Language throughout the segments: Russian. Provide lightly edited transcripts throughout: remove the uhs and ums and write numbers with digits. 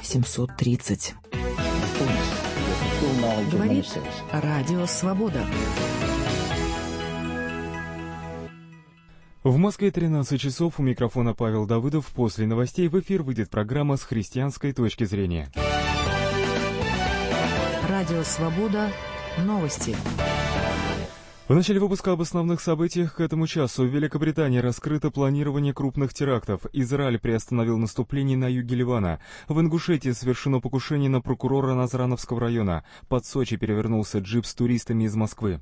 730. Говорит Радио Свобода. В Москве 13 часов. У микрофона Павел Давыдов. После новостей в эфир выйдет программа «С христианской точки зрения». Радио Свобода. Новости. В начале выпуска об основных событиях к этому часу. В Великобритании раскрыто планирование крупных терактов. Израиль приостановил наступление на юге Ливана. В Ингушетии совершено покушение на прокурора Назрановского района. Под Сочи перевернулся джип с туристами из Москвы.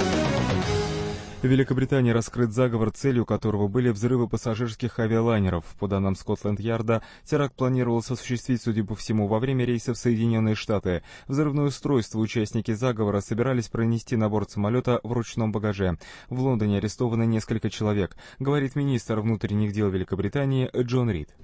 В Великобритании раскрыт заговор, целью которого были взрывы пассажирских авиалайнеров. По данным Скотланд-Ярда, теракт планировался осуществить, судя по всему, во время рейса в Соединенные Штаты. Взрывное устройство участники заговора собирались пронести на борт самолета в ручном багаже. В Лондоне арестованы несколько человек, говорит министр внутренних дел Великобритании Джон Рид.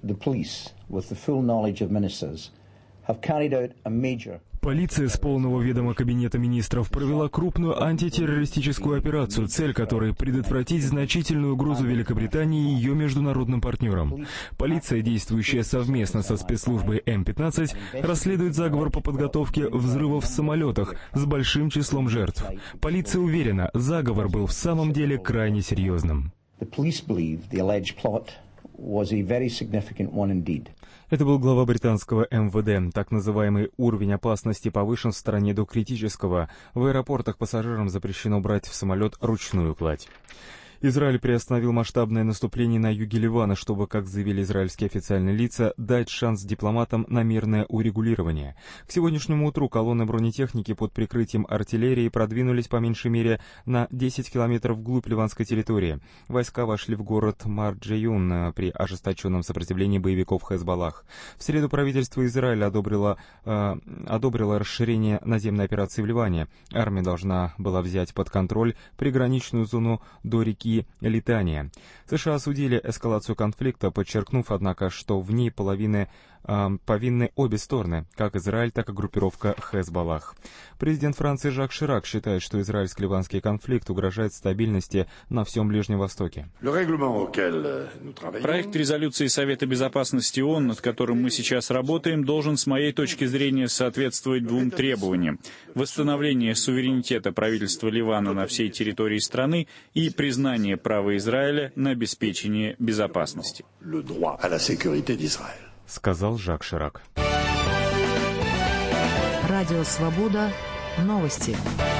Полиция с полного ведома Кабинета министров провела крупную антитеррористическую операцию, цель которой — предотвратить значительную угрозу Великобритании и ее международным партнерам. Полиция, действующая совместно со спецслужбой М-15, расследует заговор по подготовке взрывов в самолетах с большим числом жертв. Полиция уверена, заговор был в самом деле крайне серьезным. Это был глава британского МВД. Так называемый уровень опасности повышен в стране до критического. В аэропортах пассажирам запрещено брать в самолет ручную кладь. Израиль приостановил масштабное наступление на юге Ливана, чтобы, как заявили израильские официальные лица, дать шанс дипломатам на мирное урегулирование. К сегодняшнему утру колонны бронетехники под прикрытием артиллерии продвинулись по меньшей мере на 10 километров вглубь ливанской территории. Войска вошли в город Марджаюн при ожесточенном сопротивлении боевиков Хезболлах. В среду правительство Израиля одобрило расширение наземной операции в Ливане. Армия должна была взять под контроль приграничную зону до реки Литания. США осудили эскалацию конфликта, подчеркнув, однако, что в ней повинны обе стороны, как Израиль, так и группировка Хезболлах. Президент Франции Жак Ширак считает, что израильско-ливанский конфликт угрожает стабильности на всем Ближнем Востоке. Проект резолюции Совета Безопасности ООН, над которым мы сейчас работаем, должен, с моей точки зрения, соответствовать двум требованиям: восстановление суверенитета правительства Ливана на всей территории страны и признание права Израиля на обеспечение безопасности. Сказал Жак Ширак. Радио Свобода. Новости.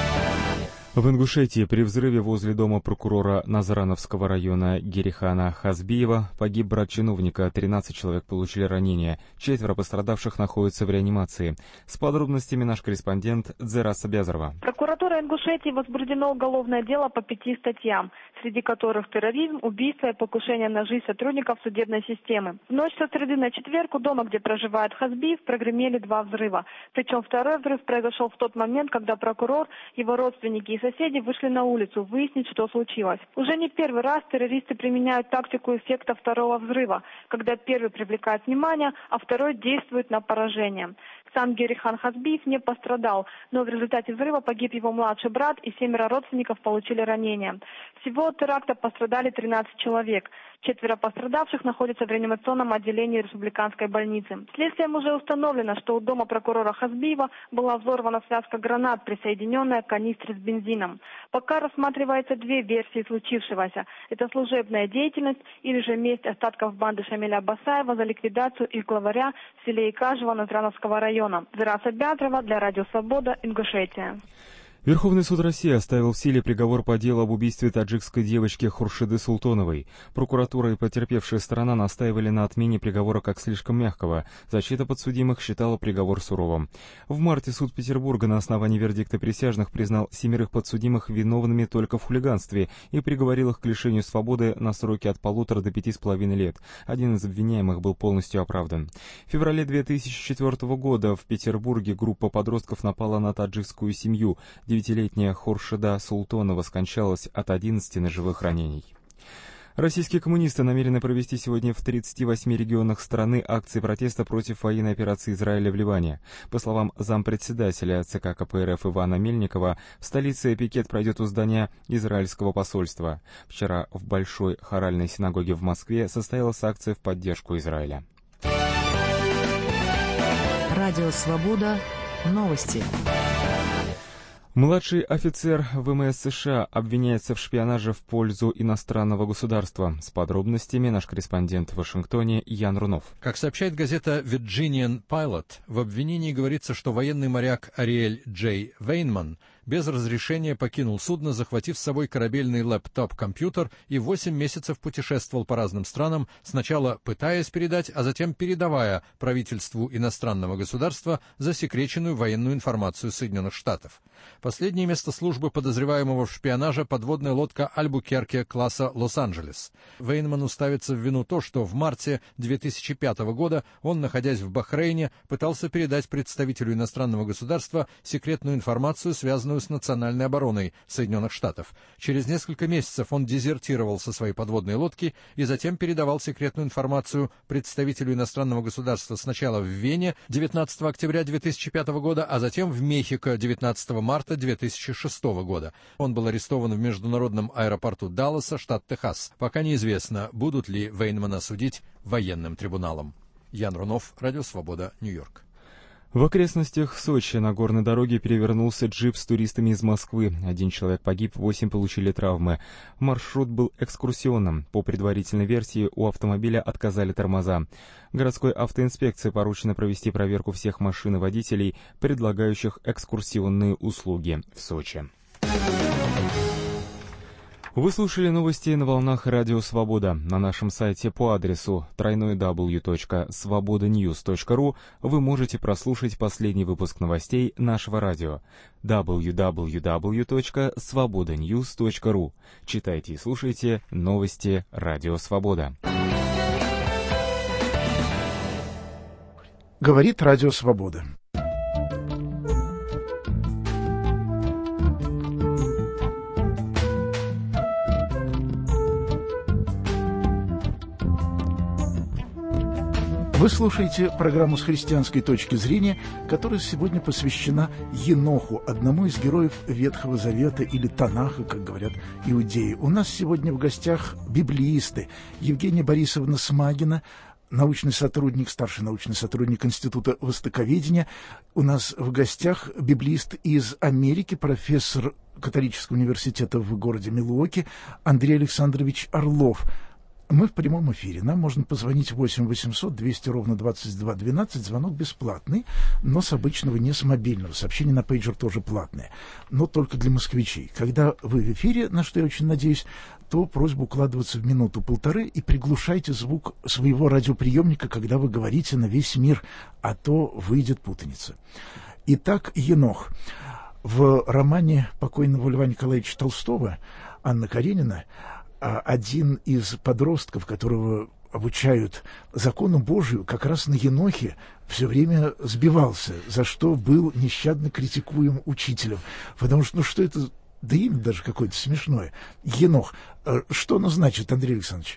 В Ингушетии при взрыве возле дома прокурора Назрановского района Герихана Хазбиева погиб брат чиновника, 13 человек получили ранения, 4 пострадавших находятся в реанимации. С подробностями наш корреспондент Дзераса Бязарова. Прокуратура Ингушетии возбуждено уголовное дело по 5 статьям, среди которых терроризм, убийство и покушение на жизнь сотрудников судебной системы. В ночь со среды на четверг у дома, где проживает Хазбиев, прогремели 2 взрыва. Причем второй взрыв произошел в тот момент, когда прокурор, его родственники и соседи вышли на улицу выяснить, что случилось. Уже не первый раз террористы применяют тактику эффекта второго взрыва, когда первый привлекает внимание, а второй действует на поражение. Сам Герихан Хазбиев не пострадал, но в результате взрыва погиб его младший брат и 7 родственников получили ранения. Всего от теракта пострадали 13 человек. 4 пострадавших находятся в реанимационном отделении республиканской больницы. Следствием уже установлено, что у дома прокурора Хазбиева была взорвана связка гранат, присоединенная к канистре с бензином. Пока рассматривается 2 версии случившегося. Это служебная деятельность или же месть остатков банды Шамиля Басаева за ликвидацию их главаря в селе Икажево Назрановского района. Дзераса Бязарова для Радио Свобода, Ингушетия. Верховный суд России оставил в силе приговор по делу об убийстве таджикской девочки Хуршиды Султоновой. Прокуратура и потерпевшая сторона настаивали на отмене приговора как слишком мягкого. Защита подсудимых считала приговор суровым. В марте суд Петербурга на основании вердикта присяжных признал 7 подсудимых виновными только в хулиганстве и приговорил их к лишению свободы на сроки от 1,5 до 5,5 лет. Один из обвиняемых был полностью оправдан. В феврале 2004 года в Петербурге группа подростков напала на таджикскую семью. 9-летняя Хуршида Султонова скончалась от 11 ножевых ранений. Российские коммунисты намерены провести сегодня в 38 регионах страны акции протеста против военной операции Израиля в Ливане. По словам зампредседателя ЦК КПРФ Ивана Мельникова, в столице пикет пройдет у здания израильского посольства. Вчера в Большой хоральной синагоге в Москве состоялась акция в поддержку Израиля. Радио «Свобода». Новости. Младший офицер ВМС США обвиняется в шпионаже в пользу иностранного государства. С подробностями наш корреспондент в Вашингтоне Ян Рунов. Как сообщает газета Virginian Pilot, в обвинении говорится, что военный моряк Ариэль Джей Вейнман без разрешения покинул судно, захватив с собой корабельный лэптоп-компьютер, и 8 месяцев путешествовал по разным странам, сначала пытаясь передать, а затем передавая правительству иностранного государства засекреченную военную информацию Соединенных Штатов. Последнее место службы подозреваемого в шпионаже — подводная лодка «Альбукерке» класса «Лос-Анджелес». Вейнману ставится в вину то, что в марте 2005 года он, находясь в Бахрейне, пытался передать представителю иностранного государства секретную информацию, связанную с национальной обороной Соединенных Штатов. Через несколько месяцев он дезертировал со своей подводной лодки и затем передавал секретную информацию представителю иностранного государства сначала в Вене 19 октября 2005 года, а затем в Мехико 19 марта 2006 года. Он был арестован в международном аэропорту Далласа, штат Техас. Пока неизвестно, будут ли Вейнмана судить военным трибуналом. Ян Рунов, Радио Свобода, Нью-Йорк. В окрестностях Сочи на горной дороге перевернулся джип с туристами из Москвы. 1 человек погиб, 8 получили травмы. Маршрут был экскурсионным. По предварительной версии, у автомобиля отказали тормоза. Городской автоинспекции поручено провести проверку всех машин и водителей, предлагающих экскурсионные услуги в Сочи. Вы слушали новости на волнах Радио Свобода. На нашем сайте по адресу www.svobodanews.ru вы можете прослушать последний выпуск новостей нашего радио. www.svobodanews.ru. Читайте и слушайте новости Радио Свобода. Говорит Радио Свобода. Вы слушаете программу «С христианской точки зрения», которая сегодня посвящена Еноху, одному из героев Ветхого Завета или Танаха, как говорят иудеи. У нас сегодня в гостях библеисты Евгения Борисовна Смагина, научный сотрудник, старший научный сотрудник Института Востоковедения. У нас в гостях библеист из Америки, профессор католического университета в городе Милуоки Андрей Александрович Орлов. Мы в прямом эфире. Нам можно позвонить 8 800 200 ровно 22 12. Звонок бесплатный, но с обычного, не с мобильного. Сообщение на пейджер тоже платное, но только для москвичей. Когда вы в эфире, на что я очень надеюсь, то просьба укладываться в минуту-полторы и приглушайте звук своего радиоприемника, когда вы говорите на весь мир, а то выйдет путаница. Итак, Енох. В романе покойного Льва Николаевича Толстого «Анна Каренина» один из подростков, которого обучают закону Божию, как раз на Енохе все время сбивался, за что был нещадно критикуем учителем. Потому что, что это, да имя даже какое-то смешное. Енох. Что оно значит, Андрей Александрович?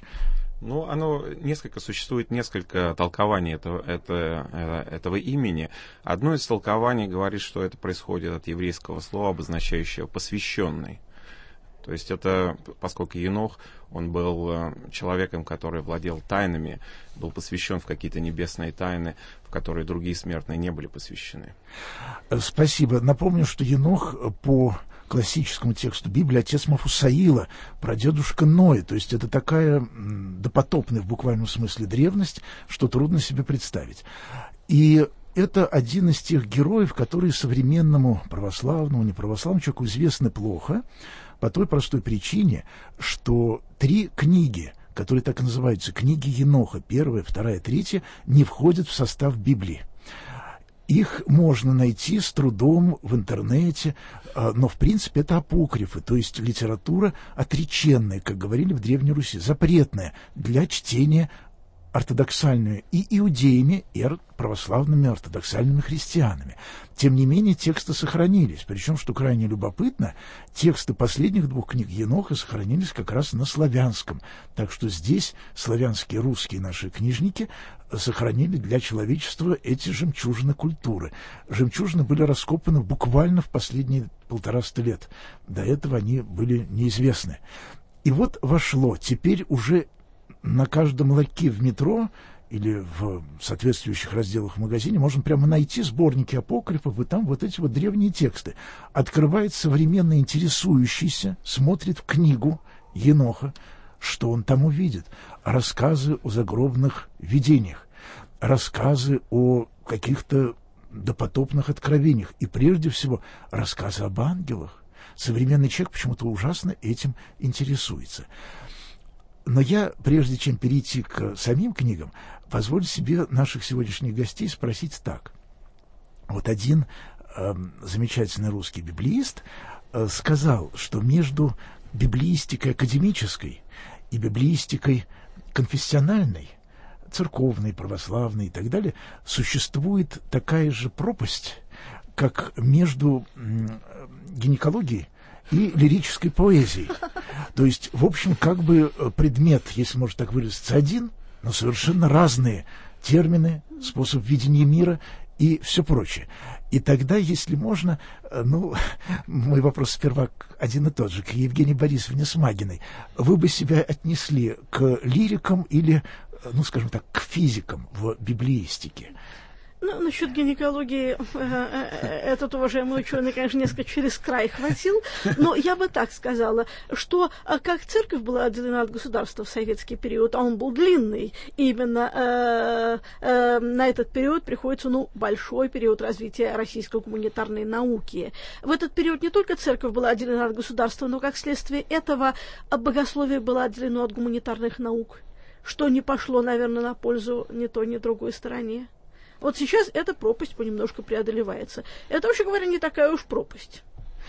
Существует несколько толкований этого имени. Одно из толкований говорит, что это происходит от еврейского слова, обозначающего «посвященный». То есть это, поскольку Енох, он был человеком, который владел тайнами, был посвящен в какие-то небесные тайны, в которые другие смертные не были посвящены. Спасибо. Напомню, что Енох по классическому тексту Библии отец Мафусаила, прадедушка Ноя. То есть это такая допотопная в буквальном смысле древность, что трудно себе представить. И это один из тех героев, которые современному православному, неправославному человеку известны плохо, по той простой причине, что 3 книги, которые так и называются, книги Еноха, 1, 2, 3, не входят в состав Библии. Их можно найти с трудом в интернете, но в принципе это апокрифы, то есть литература отреченная, как говорили в Древней Руси, запретная для чтения ортодоксальными и иудеями, и православными ортодоксальными христианами. Тем не менее, тексты сохранились. Причем, что крайне любопытно, тексты последних 2 книг Еноха сохранились как раз на славянском. Так что здесь славянские, русские наши книжники сохранили для человечества эти жемчужины культуры. Жемчужины были раскопаны буквально в последние 150 лет. До этого они были неизвестны. И вот вошло. Теперь уже на каждом ларьке в метро или в соответствующих разделах в магазине можно прямо найти сборники апокрифов, и там вот эти вот древние тексты. Открывает современно интересующийся, смотрит в книгу Еноха, что он там увидит? Рассказы о загробных видениях, рассказы о каких-то допотопных откровениях и, прежде всего, рассказы об ангелах. Современный человек почему-то ужасно этим интересуется. Но я, прежде чем перейти к самим книгам, позволю себе наших сегодняшних гостей спросить так. Вот один замечательный русский библеист сказал, что между библеистикой академической и библеистикой конфессиональной, церковной, православной и так далее, существует такая же пропасть, как между гинекологией и лирической поэзией. То есть, в общем, как бы предмет, если можно так выразиться, один, но совершенно разные термины, способ видения мира и все прочее. И тогда, если можно, мой вопрос сперва один и тот же, к Евгении Борисовне Смагиной. Вы бы себя отнесли к лирикам или, скажем так, к физикам в библеистике? Насчет гинекологии этот уважаемый ученый, конечно, несколько через край хватил, но я бы так сказала, что как церковь была отделена от государства в советский период, а он был длинный, именно на этот период приходится большой период развития российской гуманитарной науки. В этот период не только церковь была отделена от государства, но как следствие этого богословие было отделено от гуманитарных наук, что не пошло, наверное, на пользу ни той, ни другой стороне. Вот сейчас эта пропасть понемножку преодолевается. Это, вообще говоря, не такая уж пропасть.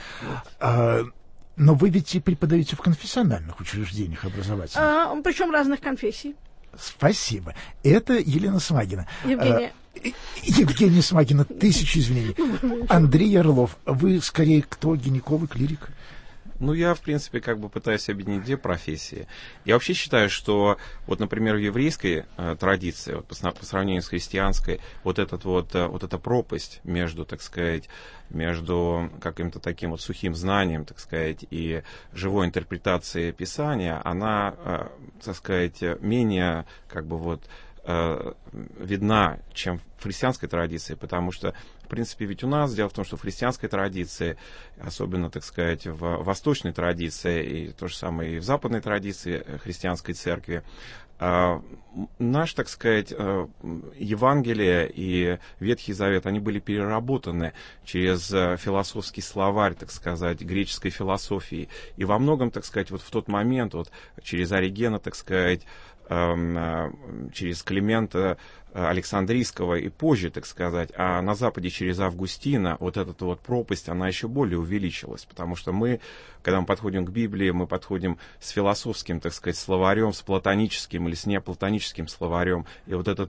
Но вы ведь и преподаете в конфессиональных учреждениях образовательных. Причем разных конфессий. Спасибо. Это Елена Смагина. Евгения Смагина, тысячи извинений. Андрей Орлов, вы скорее кто, гинеколог, лирик? Я, в принципе, пытаюсь объединить две профессии. Я вообще считаю, что, например, в еврейской традиции, по сравнению с христианской, эта пропасть между, так сказать, между каким-то таким сухим знанием, так сказать, и живой интерпретацией Писания, она, так сказать, менее, видна, чем в христианской традиции, потому что, в принципе, ведь у нас, дело в том, что в христианской традиции, особенно, так сказать, в восточной традиции, и то же самое и в западной традиции христианской церкви, наш, так сказать, Евангелие и Ветхий Завет, они были переработаны через философский словарь, так сказать, греческой философии. И во многом, так сказать, в тот момент, через Оригена, так сказать, через Климента Александрийского и позже, так сказать, а на Западе через Августина эта пропасть, она еще более увеличилась, потому что когда мы подходим к Библии, мы подходим с философским, так сказать, словарем, с платоническим или с неоплатоническим словарем, и эта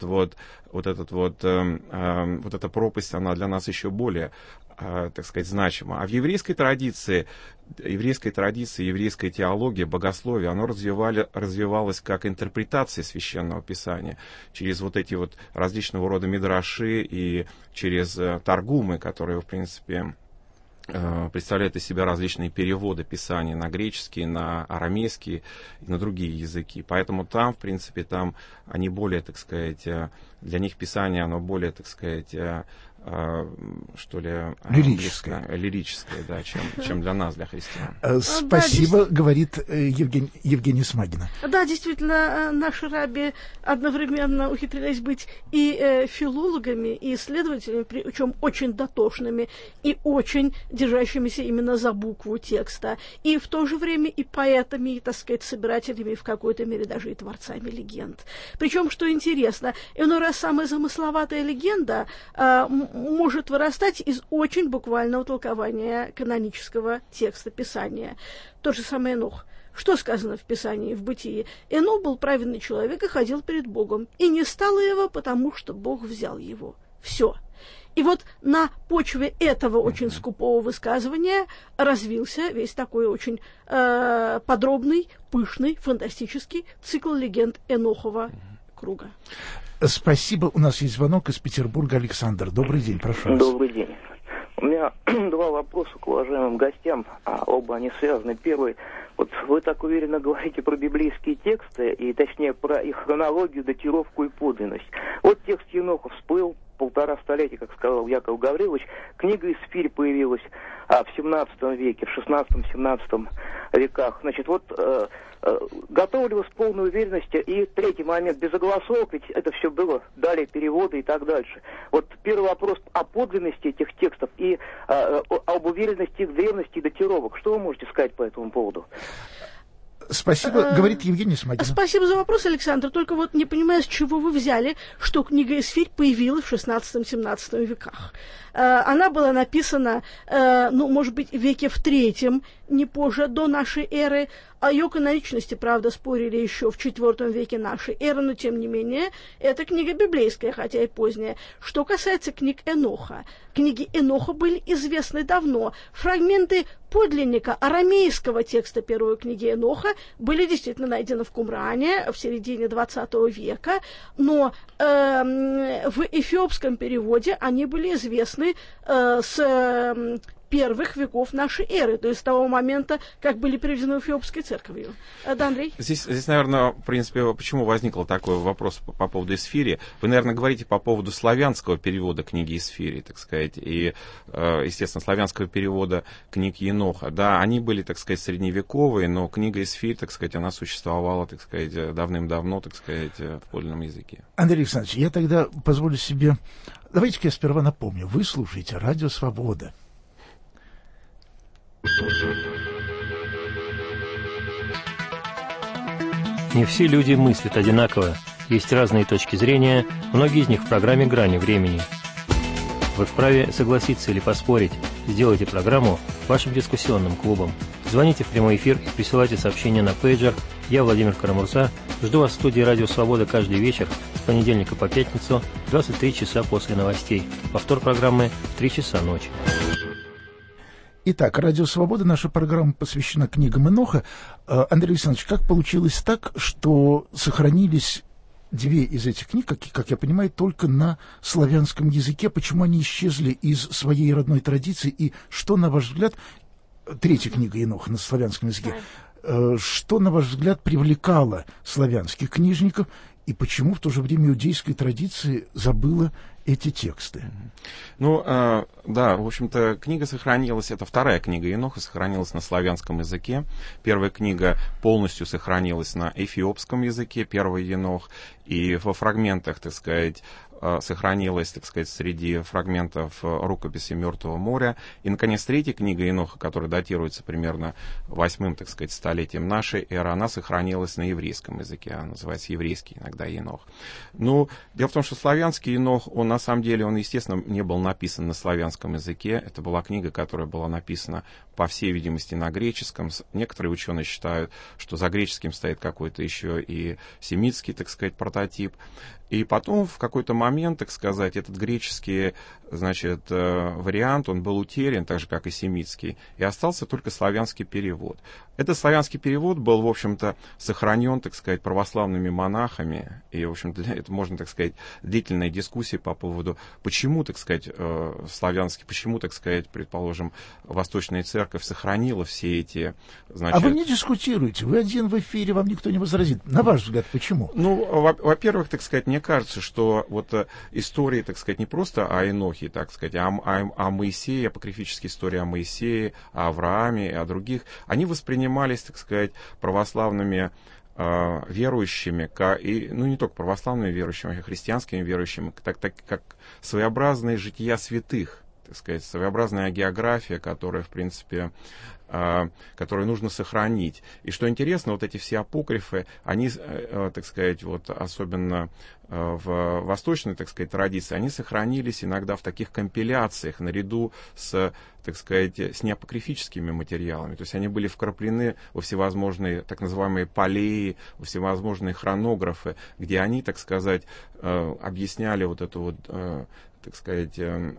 пропасть, она для нас еще более, так сказать, значима. А в еврейской традиции, еврейская теология, богословие, оно развивалось как интерпретация Священного Писания через эти различного рода мидраши и через таргумы, которые, в принципе, представляют из себя различные переводы Писания на греческий, на арамейский и на другие языки. Поэтому там, в принципе, они более, так сказать, для них Писание, оно более, так сказать, лирическое, да, чем для нас, для христиан. Спасибо, говорит Евгения Смагина. Да, действительно, наши раби одновременно ухитрились быть и филологами, и исследователями, причем очень дотошными, и очень держащимися именно за букву текста, и в то же время и поэтами, и, так сказать, собирателями, в какой-то мере даже и творцами легенд. Причем, что интересно, иной раз самая замысловатая легенда может вырастать из очень буквального толкования канонического текста Писания. Тот же самый Енох. Что сказано в Писании, в Бытии? Енох был праведный человек и ходил перед Богом. И не стало его, потому что Бог взял его. Все. И на почве этого очень скупого высказывания развился весь такой очень подробный, пышный, фантастический цикл легенд Енохова круга. Спасибо. У нас есть звонок из Петербурга. Александр, добрый день, прошу вас. Добрый день. У меня два вопроса к уважаемым гостям, оба они связаны. Первый, вот вы так уверенно говорите про библейские тексты, и точнее про их хронологию, датировку и подлинность. Вот текст Еноха всплыл 1,5 столетия, как сказал Яков Гаврилович. Книга Исфирь появилась в 17 веке, в 16-17 веках. Значит, вот готовы ли вы с полной уверенностью? И третий момент, без огласовок, ведь это все было, далее переводы и так дальше. Вот первый вопрос о подлинности этих текстов и об уверенности их древности и датировок. Что вы можете сказать по этому поводу? Спасибо, говорит Евгений Смагина. Спасибо за вопрос, Александр. Только вот не понимаю, с чего вы взяли, что книга Исфирь появилась в 16-17 веках. Она была написана, может быть, в веке в III, не позже, до нашей эры. О ее каноничности, правда, спорили еще в IV веке нашей эры, но, тем не менее, это книга библейская, хотя и поздняя. Что касается книг Эноха, книги Эноха были известны давно. Фрагменты подлинника арамейского текста первой книги Эноха были действительно найдены в Кумране в середине XX века, но в эфиопском переводе они были известны с первых веков нашей эры, то есть с того момента, как были приведены Эфиопской церковью. Да, Андрей? Здесь, наверное, в принципе, почему возникл такой вопрос по поводу Исфири? Вы, наверное, говорите по поводу славянского перевода книги Исфири, так сказать, и, естественно, славянского перевода книг Еноха. Да, они были, так сказать, средневековые, но книга Исфирь, так сказать, она существовала, так сказать, давным-давно, так сказать, в подлинном языке. Андрей Александрович, я тогда позволю себе... Давайте-ка я сперва напомню. Вы слушаете «Радио Свобода». Не все люди мыслят одинаково. Есть разные точки зрения, многие из них в программе «Грани времени». Вы вправе согласиться или поспорить. Сделайте программу вашим дискуссионным клубом. Звоните в прямой эфир и присылайте сообщения на пейджер. Я, Владимир Карамурза, жду вас в студии «Радио Свобода» каждый вечер с понедельника по пятницу в 23 часа после новостей. Повтор программы в 3 часа ночи. Итак, «Радио Свобода», наша программа посвящена книгам Еноха. Андрей Александрович, как получилось так, что сохранились две из этих книг, как я понимаю, только на славянском языке? Почему они исчезли из своей родной традиции? И что, на ваш взгляд, третья книга Еноха на славянском языке, что, на ваш взгляд, привлекало славянских книжников? И почему в то же время иудейская традиция забыла эти тексты? Да, в общем-то, книга сохранилась, это вторая книга Еноха, сохранилась на славянском языке. Первая книга полностью сохранилась на эфиопском языке, первый Енох, и во фрагментах, так сказать, сохранилась, так сказать, среди фрагментов рукописи Мертвого моря. И, наконец, третья книга Еноха, которая датируется примерно 8-м, так сказать, столетием нашей эры, она сохранилась на еврейском языке, она называется еврейский иногда Енох. Ну, дело в том, что славянский Енох, он на самом деле, он, естественно, не был написан на славянском языке. Это была книга, которая была написана, по всей видимости, на греческом. Некоторые ученые считают, что за греческим стоит какой-то еще и семитский, так сказать, прототип. И потом в какой-то момент, так сказать, этот греческий, значит, вариант, он был утерян, так же, как и семитский, и остался только славянский перевод. Этот славянский перевод был, в общем-то, сохранен, так сказать, православными монахами, и, в общем-то, это можно, так сказать, длительная дискуссия по поводу, почему, так сказать, славянский, почему, так сказать, предположим, Восточная Церковь сохранила все эти, значит... А вы не дискутируете, вы один в эфире, вам никто не возразит. На ваш взгляд, почему? Ну, во-первых, так сказать, мне кажется, что вот истории, так сказать, не просто о Енохе, так сказать, о Моисее, апокрифические истории о Моисее, о Аврааме и о других, они воспринимались, так сказать, православными верующими, и, ну, не только православными верующими, а и христианскими верующими, как своеобразные жития святых, так сказать, своеобразная география, которая, в принципе, которые нужно сохранить. И что интересно, вот эти все апокрифы, они, так сказать, вот особенно в восточной, так сказать, традиции, они сохранились иногда в таких компиляциях наряду с, так сказать, с неапокрифическими материалами. То есть они были вкраплены во всевозможные так называемые полеи, во всевозможные хронографы, где они, так сказать, объясняли вот эту вот, так сказать,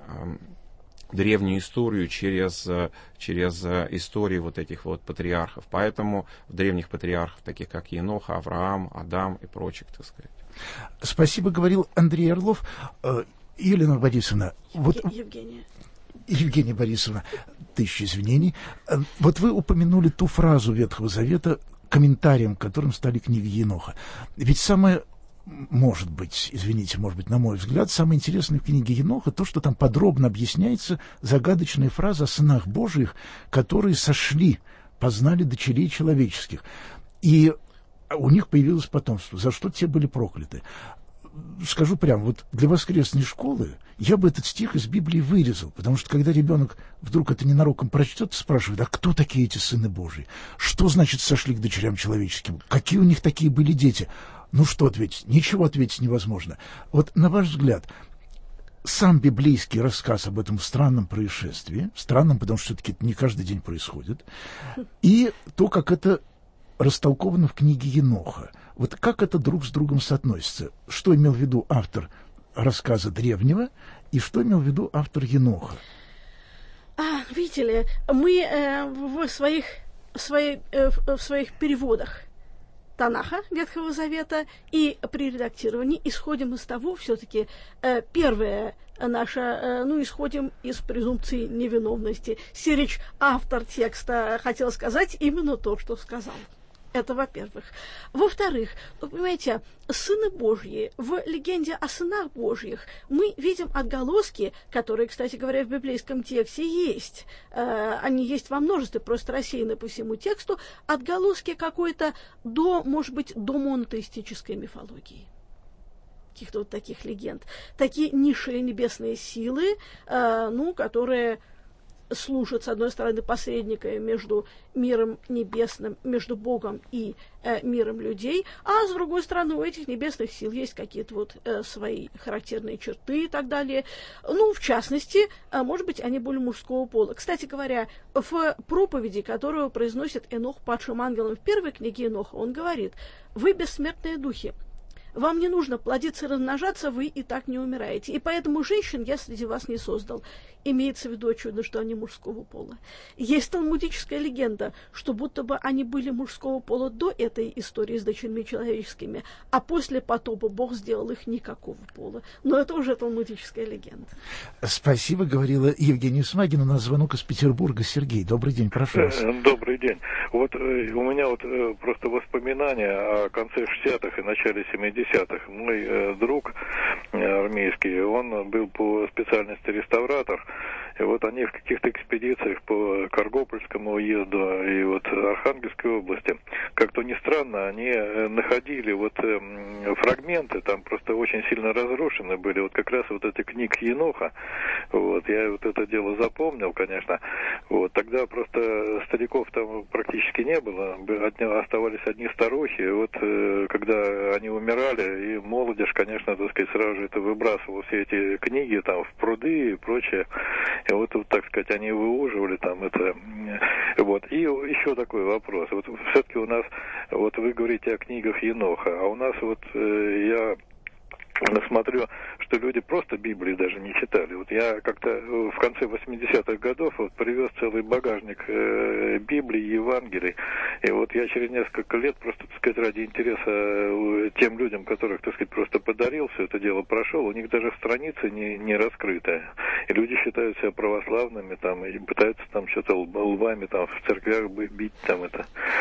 древнюю историю через истории вот этих вот патриархов. Поэтому древних патриархов, таких как Енох, Авраам, Адам и прочих, так сказать. Спасибо, говорил Андрей Орлов. Елена Борисовна, вот... Евгения. Евгения Борисовна, тысяча извинений. Вот вы упомянули ту фразу Ветхого Завета, комментарием к которым стали книги Еноха. Ведь самое, может быть, извините, может быть, на мой взгляд, самое интересное в книге Еноха то, что там подробно объясняется загадочная фраза о сынах Божиих, которые сошли, познали дочерей человеческих. И у них появилось потомство, за что те были прокляты. Скажу прямо, вот для воскресной школы я бы этот стих из Библии вырезал, потому что когда ребенок вдруг это ненароком прочтет, спрашивает, а кто такие эти сыны Божьи? Что значит сошли к дочерям человеческим? Какие у них такие были дети? Ну что ответить? Ничего ответить невозможно. Вот на ваш взгляд, сам библейский рассказ об этом странном происшествии, странном, потому что все-таки это не каждый день происходит, и то, как это растолковано в книге Еноха. Вот как это друг с другом соотносится? Что имел в виду автор рассказа древнего и что имел в виду автор Еноха? Видите ли, мы в своих переводах Танаха, Ветхого Завета, и при редактировании исходим из того, все-таки первое наше, исходим из презумпции невиновности. Сирич, автор текста, хотел сказать именно то, что сказал. Это во-первых. Во-вторых, вы понимаете, сыны Божьи, в легенде о сынах Божьих мы видим отголоски, которые, кстати говоря, в библейском тексте есть. Они есть во множестве, просто рассеяны по всему тексту, отголоски какой-то может быть, до монотеистической мифологии. Каких-то вот таких легенд. Такие низшие небесные силы, которые служат, с одной стороны, посредниками между миром небесным, между Богом и миром людей, а с другой стороны, у этих небесных сил есть какие-то свои характерные черты и так далее. В частности, может быть, они были мужского пола. Кстати говоря, в проповеди, которую произносит Энох падшим ангелом в первой книге Еноха, он говорит: «Вы бессмертные духи. Вам не нужно плодиться и размножаться, вы и так не умираете. И поэтому женщин я среди вас не создал». Имеется в виду, очевидно, что они мужского пола. Есть талмудическая легенда, что будто бы они были мужского пола до этой истории с дочерьми человеческими, а после потопа Бог сделал их никакого пола. Но это уже талмудическая легенда. Спасибо, говорила Евгения Смагина. У нас звонок из Петербурга. Сергей, добрый день, прошу вас. Добрый день. У меня просто воспоминания о конце 60-х и начале 70-х. Мой друг армейский, он был по специальности реставратор, и они в каких-то экспедициях по Каргопольскому уезду и Архангельской области, как-то ни странно, они находили фрагменты, там просто очень сильно разрушены были, как раз эти книги Еноха. Я это дело запомнил, конечно. Тогда просто стариков там практически не было, оставались одни старухи. Когда они умирали, и молодежь, конечно, сразу же это выбрасывала все эти книги там в пруды и прочее. И так сказать, они выуживали там это. И еще такой вопрос. Все-таки у нас, вы говорите о книгах Еноха, а у нас я смотрю, что люди просто Библии даже не читали. Я как-то в конце 80-х годов привез целый багажник Библии, Евангелий. И я через несколько лет просто, так сказать, ради интереса тем людям, которых, так сказать, просто подарил, все это дело прошел, у них даже страницы не раскрытая. И люди считают себя православными там и пытаются там что-то лбами там в церквях бить там это.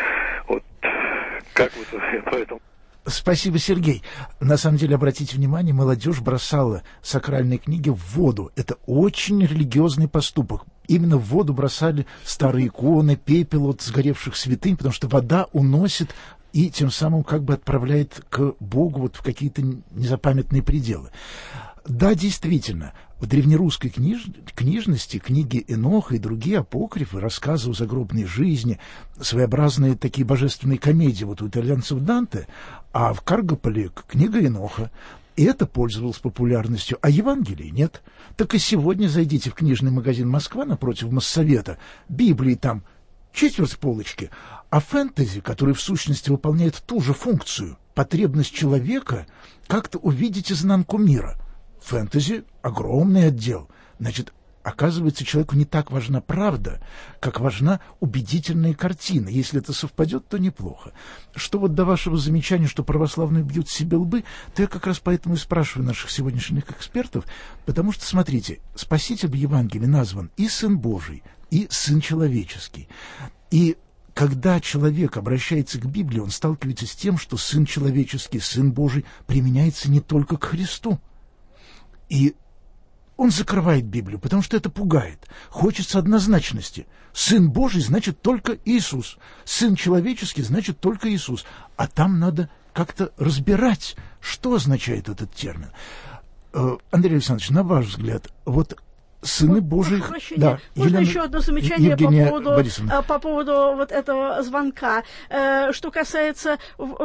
Как поэтому... Спасибо, Сергей. На самом деле, обратите внимание, молодежь бросала сакральные книги в воду. Это очень религиозный поступок. Именно в воду бросали старые иконы, пепел сгоревших святынь, потому что вода уносит и тем самым отправляет к Богу в какие-то незапамятные пределы. Да, действительно, в древнерусской книжности книги Еноха и другие апокрифы, рассказы о загробной жизни, своеобразные такие божественные комедии у итальянцев Данте, а в Каргополе книга Еноха. И это пользовалось популярностью, а Евангелий нет. Так и сегодня зайдите в книжный магазин «Москва» напротив Моссовета, Библии там четверть полочки, а фэнтези, который в сущности выполняет ту же функцию, потребность человека как-то увидеть изнанку мира. Фэнтези — огромный отдел. Значит, Оказывается, человеку не так важна правда, как важна убедительная картина. Если это совпадет, то неплохо. Что вот до вашего замечания, что православные бьют себе лбы, то я как раз поэтому и спрашиваю наших сегодняшних экспертов, потому что, смотрите, Спаситель в Евангелии назван и Сын Божий, и Сын Человеческий. И когда человек обращается к Библии, он сталкивается с тем, что Сын Человеческий, Сын Божий применяется не только к Христу. И он закрывает Библию, потому что это пугает. Хочется однозначности. Сын Божий значит только Иисус. Сын человеческий значит только Иисус. А там надо как-то разбирать, что означает этот термин. Андрей Александрович, на ваш взгляд, вот сыны Божьи... Да, можно еще одно замечание по поводу вот этого звонка. Что касается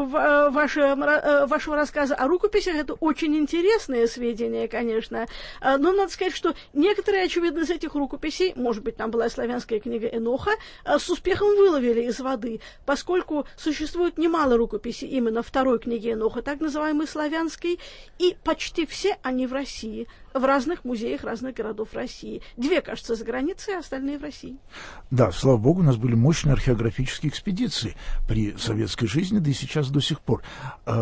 вашего рассказа о рукописях, это очень интересные сведения, конечно. Но надо сказать, что некоторые, очевидно, из этих рукописей, может быть, там была и славянская книга Еноха, с успехом выловили из воды, поскольку существует немало рукописей именно второй книги Еноха, так называемой славянской, и почти все они в России, в разных музеях разных городов России. 2, кажется, за границей, а остальные в России. Да, слава богу, у нас были мощные археографические экспедиции при советской жизни, да и сейчас до сих пор.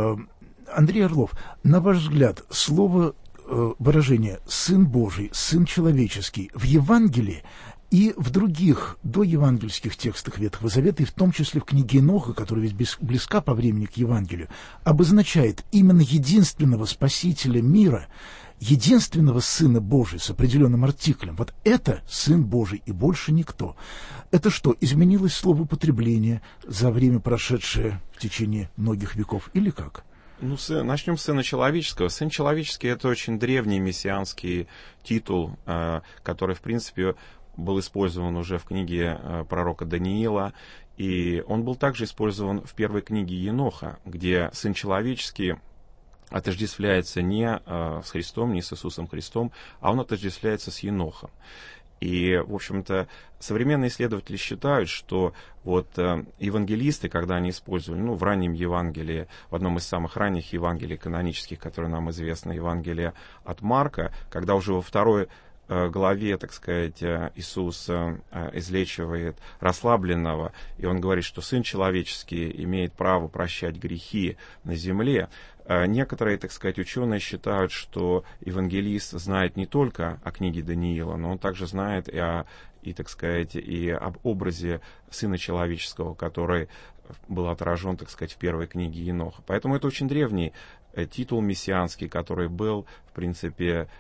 Андрей Орлов, на ваш взгляд, слово, выражение «сын Божий», «сын человеческий» в Евангелии и в других доевангельских текстах Ветхого Завета, и в том числе в книге Еноха, которая ведь близка по времени к Евангелию, обозначает именно единственного Спасителя мира, единственного Сына Божия с определенным артиклем. Вот это Сын Божий и больше никто. Это что, изменилось словоупотребление за время, прошедшее в течение многих веков, или как? Ну, начнем с Сына Человеческого. Сын Человеческий — это очень древний мессианский титул, который, в принципе, был использован уже в книге пророка Даниила, и он был также использован в первой книге Еноха, где Сын Человеческий отождествляется не с Христом, не с Иисусом Христом, а он отождествляется с Енохом. И, в общем-то, современные исследователи считают, что вот евангелисты, когда они использовали, в раннем Евангелии, в одном из самых ранних Евангелий канонических, которое нам известно, Евангелие от Марка, когда уже во второй главе, так сказать, Иисус излечивает расслабленного, и он говорит, что Сын Человеческий имеет право прощать грехи на земле. Некоторые, так сказать, ученые считают, что евангелист знает не только о книге Даниила, но он также знает так сказать, и об образе Сына Человеческого, который был отражен, так сказать, в первой книге Еноха. Поэтому это очень древний титул мессианский, который был, в принципе,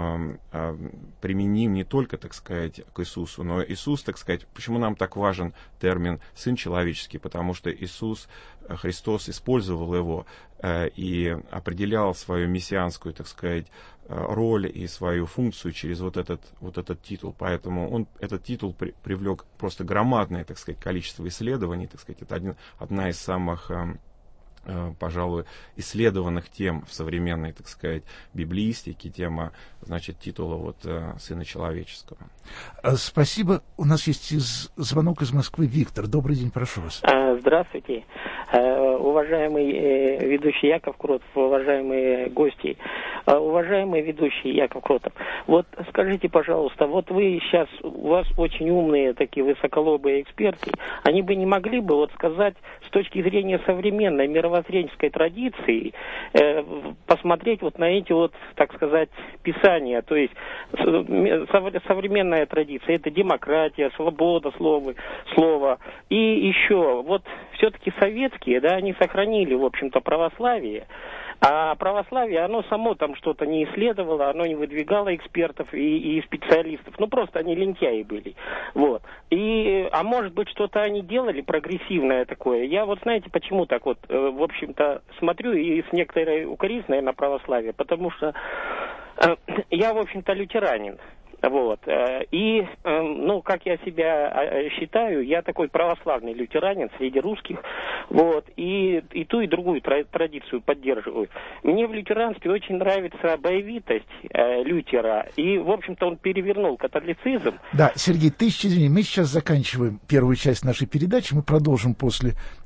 применим не только, так сказать, к Иисусу, но Иисус, так сказать, почему нам так важен термин «сын человеческий», потому что Иисус Христос использовал его и определял свою мессианскую, так сказать, роль и свою функцию через вот этот титул. Поэтому этот титул привлек просто громадное, так сказать, количество исследований, так сказать, это одна из самых, пожалуй, исследованных тем в современной, так сказать, библеистике, тема, значит, титула Сына Человеческого. Спасибо. У нас есть звонок из Москвы. Виктор, добрый день, прошу вас. Здравствуйте. Уважаемый ведущий Яков Кротов, уважаемые гости, уважаемый ведущий Яков Кротов, вот скажите, пожалуйста, вот вы сейчас, у вас очень умные такие высоколобые эксперты, они бы не могли бы вот сказать с точки зрения современной мировоззренческой традиции, посмотреть вот на эти вот, так сказать, писания, то есть современная традиция, это демократия, свобода слова, и еще, вот все-таки советские, да, они сохранили, в общем-то, православие, а православие, оно само там что-то не исследовало, оно не выдвигало экспертов и специалистов, просто они лентяи были, вот. А может быть, что-то они делали прогрессивное такое. Я вот, знаете, почему так вот, в общем-то, смотрю и с некоторой укоризной на православие, потому что я, в общем-то, лютеранин. Вот. И, как я себя считаю, я такой православный лютеранин среди русских, вот, и ту, и другую традицию поддерживаю. Мне в лютеранстве очень нравится боевитость Лютера, и, в общем-то, он перевернул католицизм. Да, Сергей, тысячи извиний, мы сейчас заканчиваем первую часть нашей передачи, мы продолжим после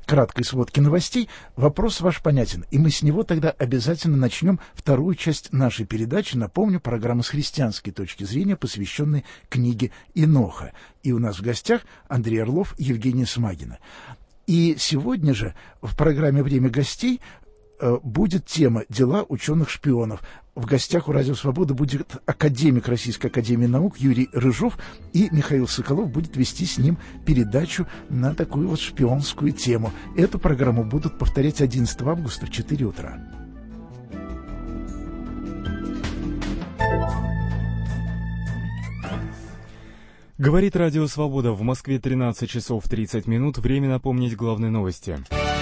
краткой сводки новостей, вопрос ваш понятен, и мы с него тогда обязательно начнем вторую часть нашей передачи. Напомню, программа с христианской точки зрения, посвященной книге Еноха. И у нас в гостях Андрей Орлов и Евгения Смагина. И сегодня же в программе «Время гостей» будет тема «Дела ученых-шпионов». В гостях у «Радио Свобода» будет академик Российской академии наук Юрий Рыжов, и Михаил Соколов будет вести с ним передачу на такую вот шпионскую тему. Эту программу будут повторять 11 августа в 4 утра. Говорит Радио Свобода. В Москве 13 часов 30 минут. Время напомнить главные новости.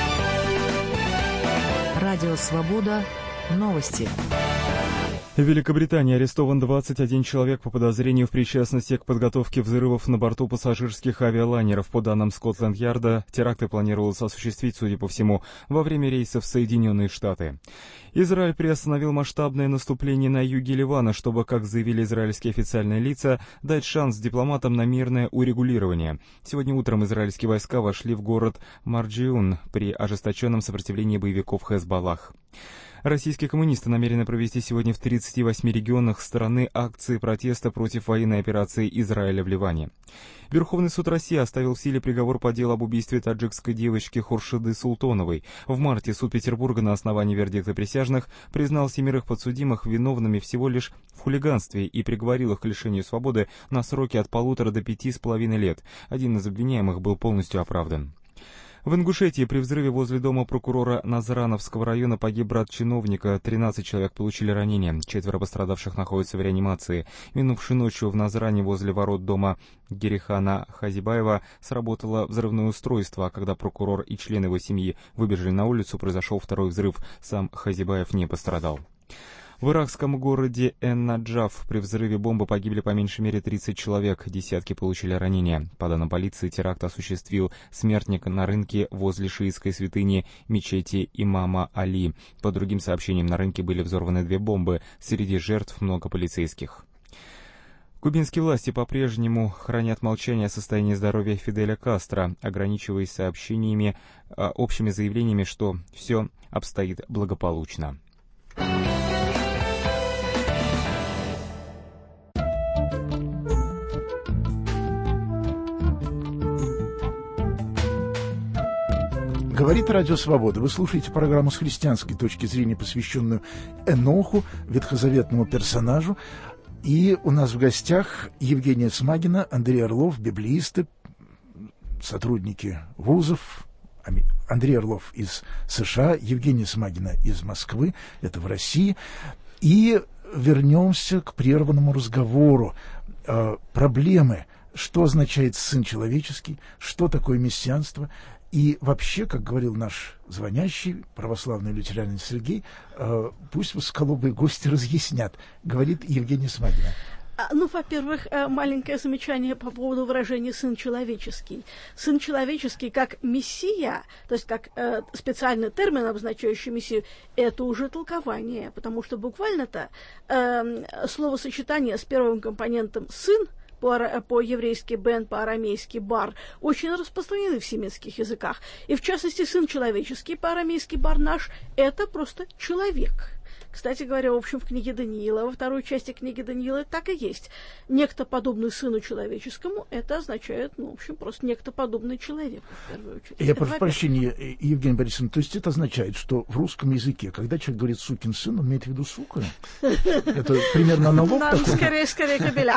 Радио Свобода. Новости. В Великобритании арестован 21 человек по подозрению в причастности к подготовке взрывов на борту пассажирских авиалайнеров. По данным Скотланд-Ярда, теракты планировалось осуществить, судя по всему, во время рейсов в Соединенные Штаты. Израиль приостановил масштабное наступление на юге Ливана, чтобы, как заявили израильские официальные лица, дать шанс дипломатам на мирное урегулирование. Сегодня утром израильские войска вошли в город Марджиун при ожесточенном сопротивлении боевиков Хезболлах. Российские коммунисты намерены провести сегодня в 38 регионах страны акции протеста против военной операции Израиля в Ливане. Верховный суд России оставил в силе приговор по делу об убийстве таджикской девочки Хуршиды Султоновой. В марте суд Петербурга на основании вердикта присяжных признал 7 подсудимых виновными всего лишь в хулиганстве и приговорил их к лишению свободы на сроки от 1,5 до 5,5 лет. Один из обвиняемых был полностью оправдан. В Ингушетии при взрыве возле дома прокурора Назрановского района погиб брат чиновника, 13 человек получили ранения, 4 пострадавших находятся в реанимации. Минувшей ночью в Назране возле ворот дома Герихана Хазибаева сработало взрывное устройство, а когда прокурор и члены его семьи выбежали на улицу, произошел второй взрыв, сам Хазибаев не пострадал. В иракском городе Эн-Наджаф при взрыве бомбы погибли по меньшей мере 30 человек, десятки получили ранения. По данным полиции, теракт осуществил смертник на рынке возле шиитской святыни мечети имама Али. По другим сообщениям, на рынке были взорваны 2 бомбы, среди жертв много полицейских. Кубинские власти по-прежнему хранят молчание о состоянии здоровья Фиделя Кастро, ограничиваясь сообщениями, общими заявлениями, что все обстоит благополучно. Говорит Радио Свобода. Вы слушаете программу с христианской точки зрения, посвященную Эноху, ветхозаветному персонажу. И у нас в гостях Евгения Смагина, Андрей Орлов, библеисты, сотрудники вузов. Андрей Орлов из США, Евгения Смагина из Москвы, это в России. И вернемся к прерванному разговору. Проблемы, что означает Сын Человеческий, что такое мессианство. И вообще, как говорил наш звонящий, православный лютеранин Сергей, пусть высоколобые гости разъяснят, говорит Евгения Смагина. Ну, во-первых, маленькое замечание по поводу выражения «сын человеческий». Сын человеческий как мессия, то есть как специальный термин, обозначающий мессию, это уже толкование, потому что буквально-то словосочетание с первым компонентом «сын» по-еврейски «бен», по-арамейски «бар» очень распространены в семитских языках. И, в частности, сын человеческий, по-арамейски «бар» наш, это просто человек. Кстати говоря, в общем, в книге Даниила, во второй части книги Даниила так и есть. Некто, подобный сыну человеческому, это означает, ну, в общем, просто некто, подобный человеку, в первую очередь. Я прошу прощения, Евгения Борисовна, то есть это означает, что в русском языке, когда человек говорит «сукин сын», он имеет в виду «сука»? Это примерно аналог такой? Скорее, кобеля.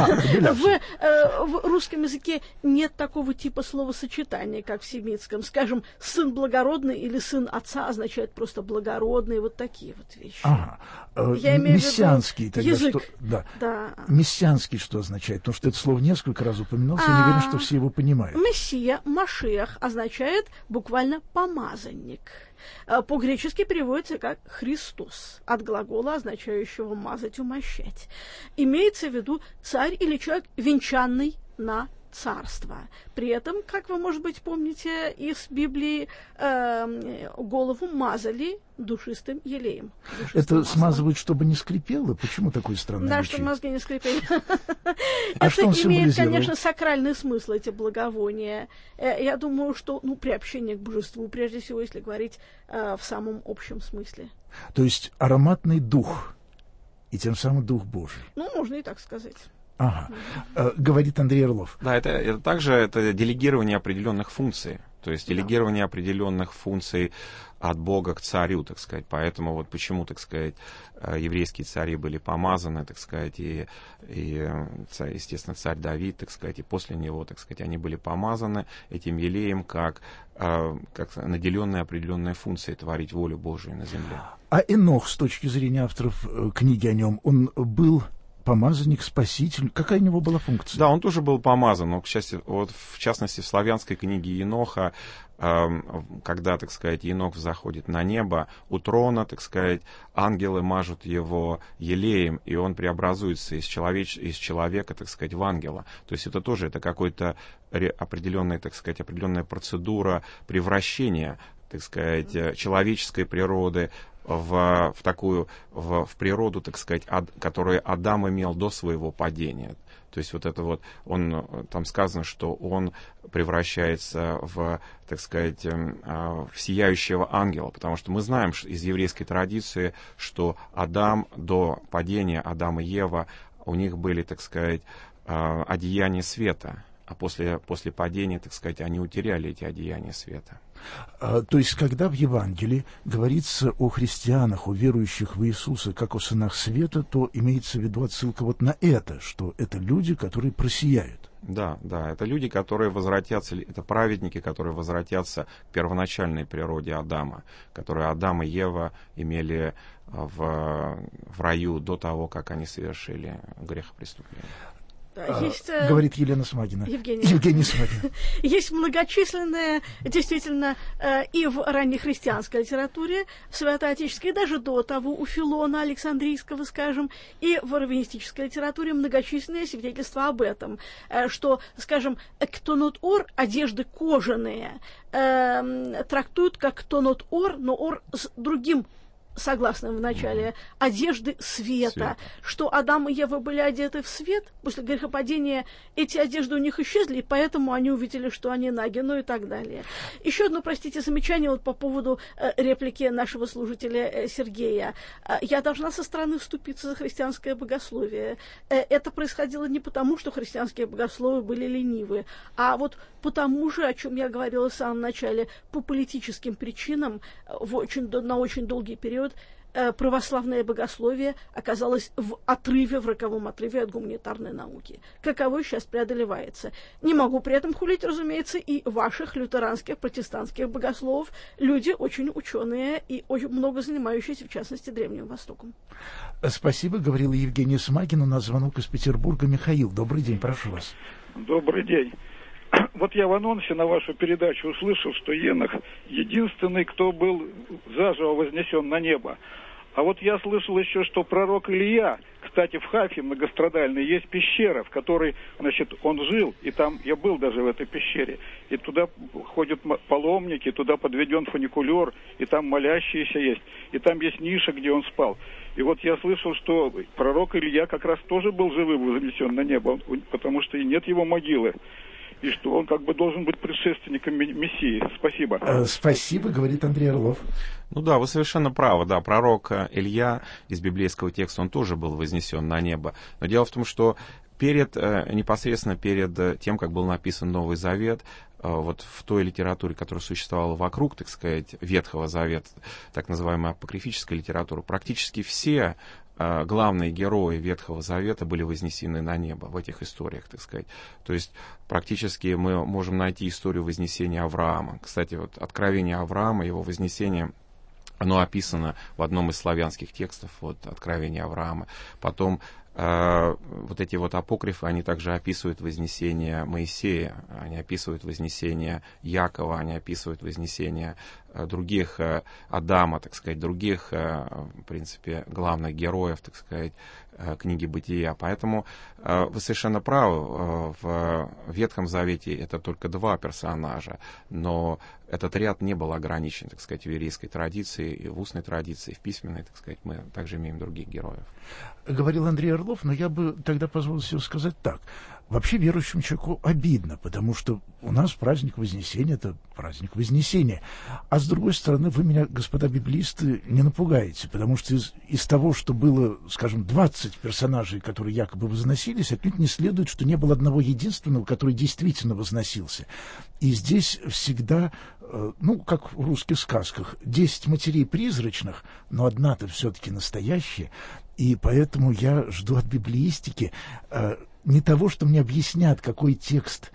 В русском языке нет такого типа словосочетания, как в семитском. Скажем, «сын благородный» или «сын отца» означает просто «благородный», вот такие вот вещи. Ага. Мессианский тогда язык. Что? Да. Мессианский что означает? Потому что это слово несколько раз упоминалось, я не уверен, что все его понимают. Мессия, Машиах, означает буквально «помазанник». По-гречески переводится как «Христос», от глагола, означающего «мазать», «умощать». Имеется в виду царь или человек, венчанный на царства. При этом, как вы, может быть, помните из Библии, голову мазали душистым елеем. Это смазывают, чтобы не скрипело? Почему такой странный Да, обычай? чтобы мозги не скрипели. А что он Это имеет, символизировал? конечно, сакральный смысл, эти благовония. Я думаю, что приобщение к божеству, прежде всего, если говорить в самом общем смысле. То есть ароматный дух, и тем самым дух Божий. Можно и так сказать. Ага. Говорит Андрей Орлов. Да, это также делегирование определенных функций. То есть делегирование определенных функций от Бога к царю, так сказать. Поэтому вот почему, так сказать, еврейские цари были помазаны, так сказать, и естественно, царь Давид, так сказать, и после него, так сказать, они были помазаны этим елеем как наделенные определенные функции творить волю Божию на земле. А Энох, с точки зрения авторов книги о нем, он был помазанник, спаситель. Какая у него была функция? Да, он тоже был помазан, но, к счастью, вот, в частности, в славянской книге Еноха, когда, так сказать, Енох заходит на небо, у трона, так сказать, ангелы мажут его елеем, и он преобразуется из человека, так сказать, в ангела. То есть это тоже какой-то определенная, так сказать, определенная процедура превращения, так сказать, человеческой природы в природу, так сказать, которую Адам имел до своего падения. То есть вот это вот, там сказано, что он превращается в, так сказать, в сияющего ангела, потому что мы знаем из еврейской традиции, что Адам, до падения Адам и Ева, у них были, так сказать, одеяния света, а после падения, так сказать, они утеряли эти одеяния света. То есть, когда в Евангелии говорится о христианах, о верующих в Иисуса, как о сынах света, то имеется в виду отсылка вот на это, что это люди, которые просияют. Да, это люди, которые возвратятся, это праведники, которые возвратятся к первоначальной природе Адама, которые Адам и Ева имели в раю до того, как они совершили грехопреступление. Говорит Елена Смагина. Евгения Смагина. Есть многочисленные, действительно, и в раннехристианской литературе святоотеческой, и даже до того у Филона Александрийского, скажем, и в раввинистической литературе многочисленные свидетельства об этом, что, скажем, ктонот-ор, одежды кожаные, трактуют как ктонот-ор, но ор с другим согласно в начале, одежды света, что Адам и Ева были одеты в свет, после грехопадения эти одежды у них исчезли, и поэтому они увидели, что они наги, и так далее. Еще одно, замечание по поводу реплики нашего служителя Сергея. Я должна со стороны вступиться за христианское богословие. Это происходило не потому, что христианские богословы были ленивы, а вот потому же, о чем я говорила в самом начале, по политическим причинам на очень долгий период православное богословие оказалось в роковом отрыве от гуманитарной науки. Каково сейчас преодолевается. Не могу при этом хулить, разумеется, и ваших лютеранских, протестантских богословов. Люди очень ученые и очень много занимающиеся, в частности, Древним Востоком. Спасибо, говорила Евгения Смагина. У нас звонок из Петербурга. Михаил, добрый день, прошу вас. Добрый день. Вот я в анонсе на вашу передачу услышал, что Енох единственный, кто был заживо вознесен на небо. А вот я слышал еще, что пророк Илья, кстати, в Хафе многострадальной есть пещера, в которой, он жил, и там, я был даже в этой пещере, и туда ходят паломники, туда подведен фуникулер, и там молящиеся есть, и там есть ниша, где он спал. И вот я слышал, что пророк Илья как раз тоже был живым вознесен на небо, потому что и нет его могилы. И что он должен быть предшественником Мессии. Спасибо. Спасибо, говорит Андрей Орлов. Да, вы совершенно правы. Да, пророк Илья из библейского текста, он тоже был вознесен на небо. Но дело в том, что непосредственно перед тем, как был написан Новый Завет, вот в той литературе, которая существовала вокруг, так сказать, Ветхого Завета, так называемой апокрифической литературы, практически все главные герои Ветхого Завета были вознесены на небо в этих историях, так сказать. То есть практически мы можем найти историю вознесения Авраама. Кстати, вот Откровение Авраама, его вознесение, оно описано в одном из славянских текстов, Откровение Авраама. Потом вот эти апокрифы, они также описывают вознесение Моисея, они описывают вознесение Якова, они описывают вознесение других Адама, так сказать, других, в принципе, главных героев, так сказать, книги «Бытия». Поэтому вы совершенно правы, в Ветхом Завете это только 2 персонажа, но этот ряд не был ограничен, так сказать, в еврейской традиции, и в устной традиции, и в письменной, так сказать, мы также имеем других героев. Говорил Андрей Орлов, но я бы тогда позволил себе сказать так. Вообще верующему человеку обидно, потому что у нас праздник Вознесения — это праздник Вознесения. А с другой стороны, вы меня, господа библеисты, не напугаете, потому что из того, что было, скажем, 20 персонажей, которые якобы возносились, отнюдь не следует, что не было одного единственного, который действительно возносился. И здесь всегда, как в русских сказках, 10 матерей призрачных, но одна-то все-таки настоящая. И поэтому я жду от библеистики не того, что мне объяснят, какой текст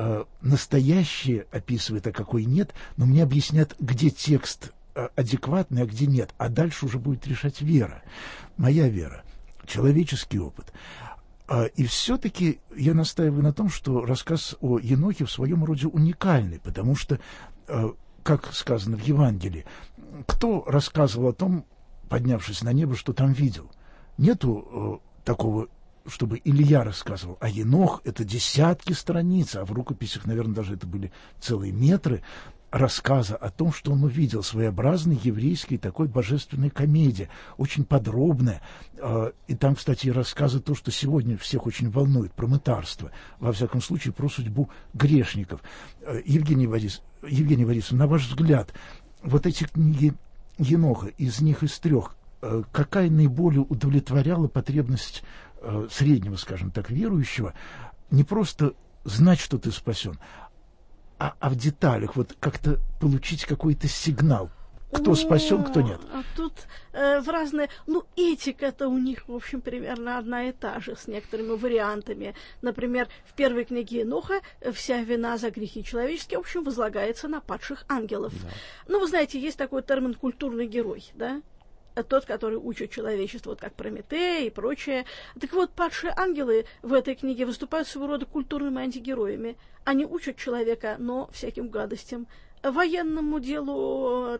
настоящий описывает, а какой нет, но мне объяснят, где текст адекватный, а где нет. А дальше уже будет решать вера, моя вера, человеческий опыт. И все-таки я настаиваю на том, что рассказ о Енохе в своем роде уникальный, потому что, как сказано в Евангелии, кто рассказывал о том, поднявшись на небо, что там видел? Нету такого, чтобы Илья рассказывал, а Енох — это десятки страниц, а в рукописях, наверное, даже это были целые метры рассказа о том, что он увидел, своеобразной еврейской такой божественной комедии, очень подробная. И там, кстати, и рассказы то, что сегодня всех очень волнует, про мытарство, во всяком случае, про судьбу грешников. Евгений Борисович, на ваш взгляд, вот эти книги Еноха, из них из 3, какая наиболее удовлетворяла потребность среднего, скажем так, верующего, не просто знать, что ты спасен, а в деталях вот как-то получить какой-то сигнал, кто спасен, кто нет. А тут в разные... этика-то у них, в общем, примерно одна и та же, с некоторыми вариантами. Например, в первой книге Еноха вся вина за грехи человеческие, в общем, возлагается на падших ангелов. Да. Вы знаете, есть такой термин «культурный герой», да? Тот, который учит человечество, вот как Прометей и прочее. Так вот, падшие ангелы в этой книге выступают своего рода культурными антигероями. Они учат человека, но всяким гадостям. Военному делу,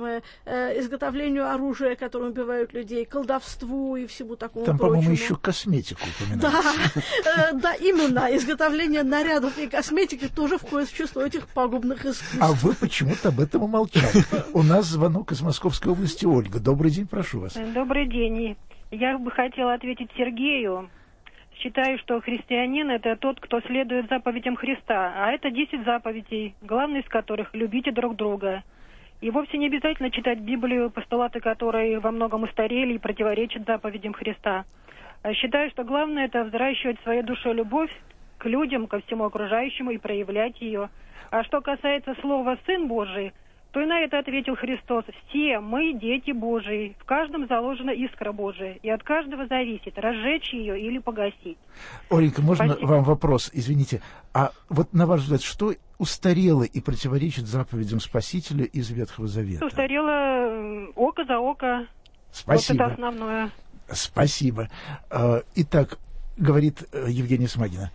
изготовлению оружия, которым убивают людей, колдовству и всему такому там, прочему. По-моему, еще косметику упоминается. Да, именно. Изготовление нарядов и косметики тоже входит в число этих пагубных искусств. А вы почему-то об этом умолчали. У нас звонок из Московской области. Ольга, добрый день, прошу вас. Добрый день. Я бы хотела ответить Сергею. Считаю, что христианин — это тот, кто следует заповедям Христа, а это 10 заповедей, главной из которых — любите друг друга. И вовсе не обязательно читать Библию, постулаты которой во многом устарели и противоречат заповедям Христа. Считаю, что главное — это взращивать в своей душе любовь к людям, ко всему окружающему и проявлять ее. А что касается слова «Сын Божий», то и на это ответил Христос: все мы дети Божии, в каждом заложена искра Божия, и от каждого зависит, разжечь ее или погасить. Оленька, можно Спасибо. вам вопрос? Извините. А вот на ваш взгляд, что устарело и противоречит заповедям Спасителя из Ветхого Завета? Устарело око за око. Спасибо. Вот это основное. Спасибо. Итак, говорит Евгения Смагина,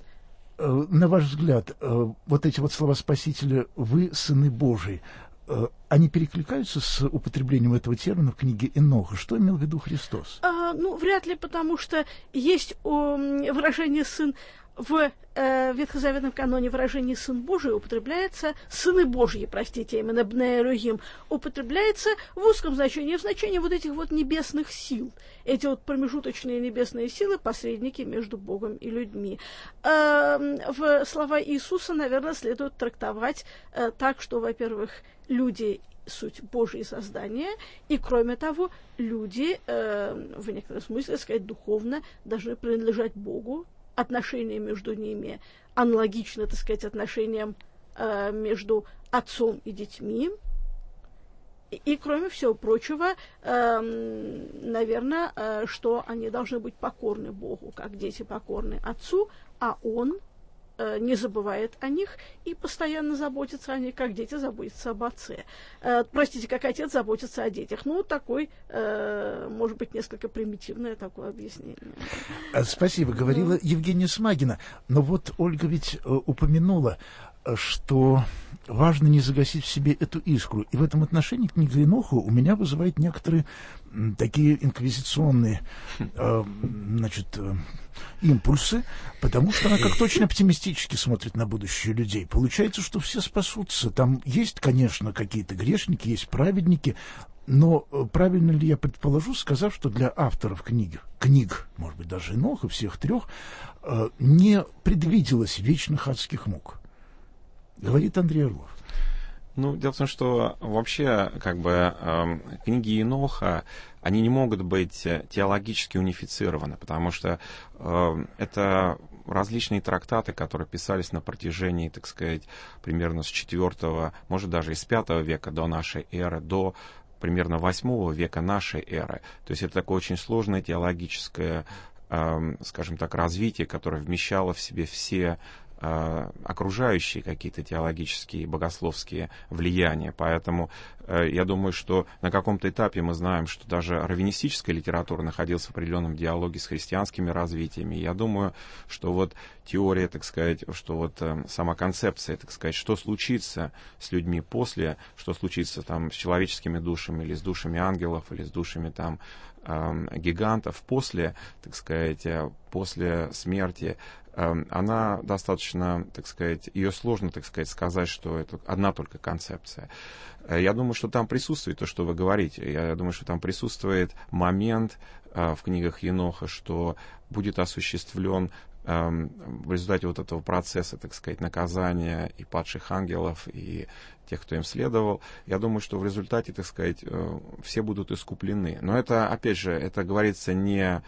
на ваш взгляд, вот эти вот слова Спасителя «вы сыны Божии», они перекликаются с употреблением этого термина в книге Еноха? Что имел в виду Христос? Вряд ли, потому что есть выражение «сын». В ветхозаветном каноне выражение «сын Божий» употребляется, «сыны Божьи», простите, именно «бней Элохим», употребляется в узком значении, в значении вот этих вот небесных сил. Эти вот промежуточные небесные силы, посредники между Богом и людьми. В слова Иисуса, наверное, следует трактовать так, что, во-первых, люди — суть Божьи создания, и, кроме того, люди, в некотором смысле, так сказать, духовно, должны принадлежать Богу. Отношения между ними аналогичны, так сказать, отношениям между отцом и детьми. И, кроме всего прочего, наверное, что они должны быть покорны Богу, как дети покорны отцу, а он не забывает о них и постоянно заботится о них, как дети заботятся об отце. Простите, как отец заботится о детях. Такой, может быть, несколько примитивное такое объяснение. Спасибо, говорила Евгения Смагина. Но вот Ольга ведь упомянула, что важно не загасить в себе эту искру. И в этом отношении книга Еноху у меня вызывает некоторые такие инквизиционные импульсы, потому что она как-то очень оптимистически смотрит на будущее людей. Получается, что все спасутся. Там есть, конечно, какие-то грешники, есть праведники, но правильно ли я предположу, сказав, что для авторов книг, может быть, даже Еноха, всех трех, не предвиделось вечных адских мук? Говорит Андрей Орлов. Ну, дело в том, что вообще, книги Еноха, они не могут быть теологически унифицированы, потому что это различные трактаты, которые писались на протяжении, так сказать, примерно с IV, может, даже и с V века до нашей эры, до примерно VIII века нашей эры. То есть это такое очень сложное теологическое, скажем так, развитие, которое вмещало в себе все окружающие какие-то теологические, богословские влияния. Поэтому я думаю, что на каком-то этапе мы знаем, что даже раввинистическая литература находилась в определенном диалоге с христианскими развитиями. Я думаю, что вот теория, так сказать, что вот сама концепция, так сказать, что случится с людьми после, что случится там с человеческими душами или с душами ангелов, или с душами там гигантов после, так сказать, после смерти, она достаточно, так сказать, ее сложно, так сказать, что это одна только концепция. Я думаю, что там присутствует то, что вы говорите. Я думаю, что там присутствует момент в книгах Еноха, что будет осуществлен в результате вот этого процесса, так сказать, наказания и падших ангелов, и тех, кто им следовал. Я думаю, что в результате, так сказать, все будут искуплены. Но это, опять же, это говорится не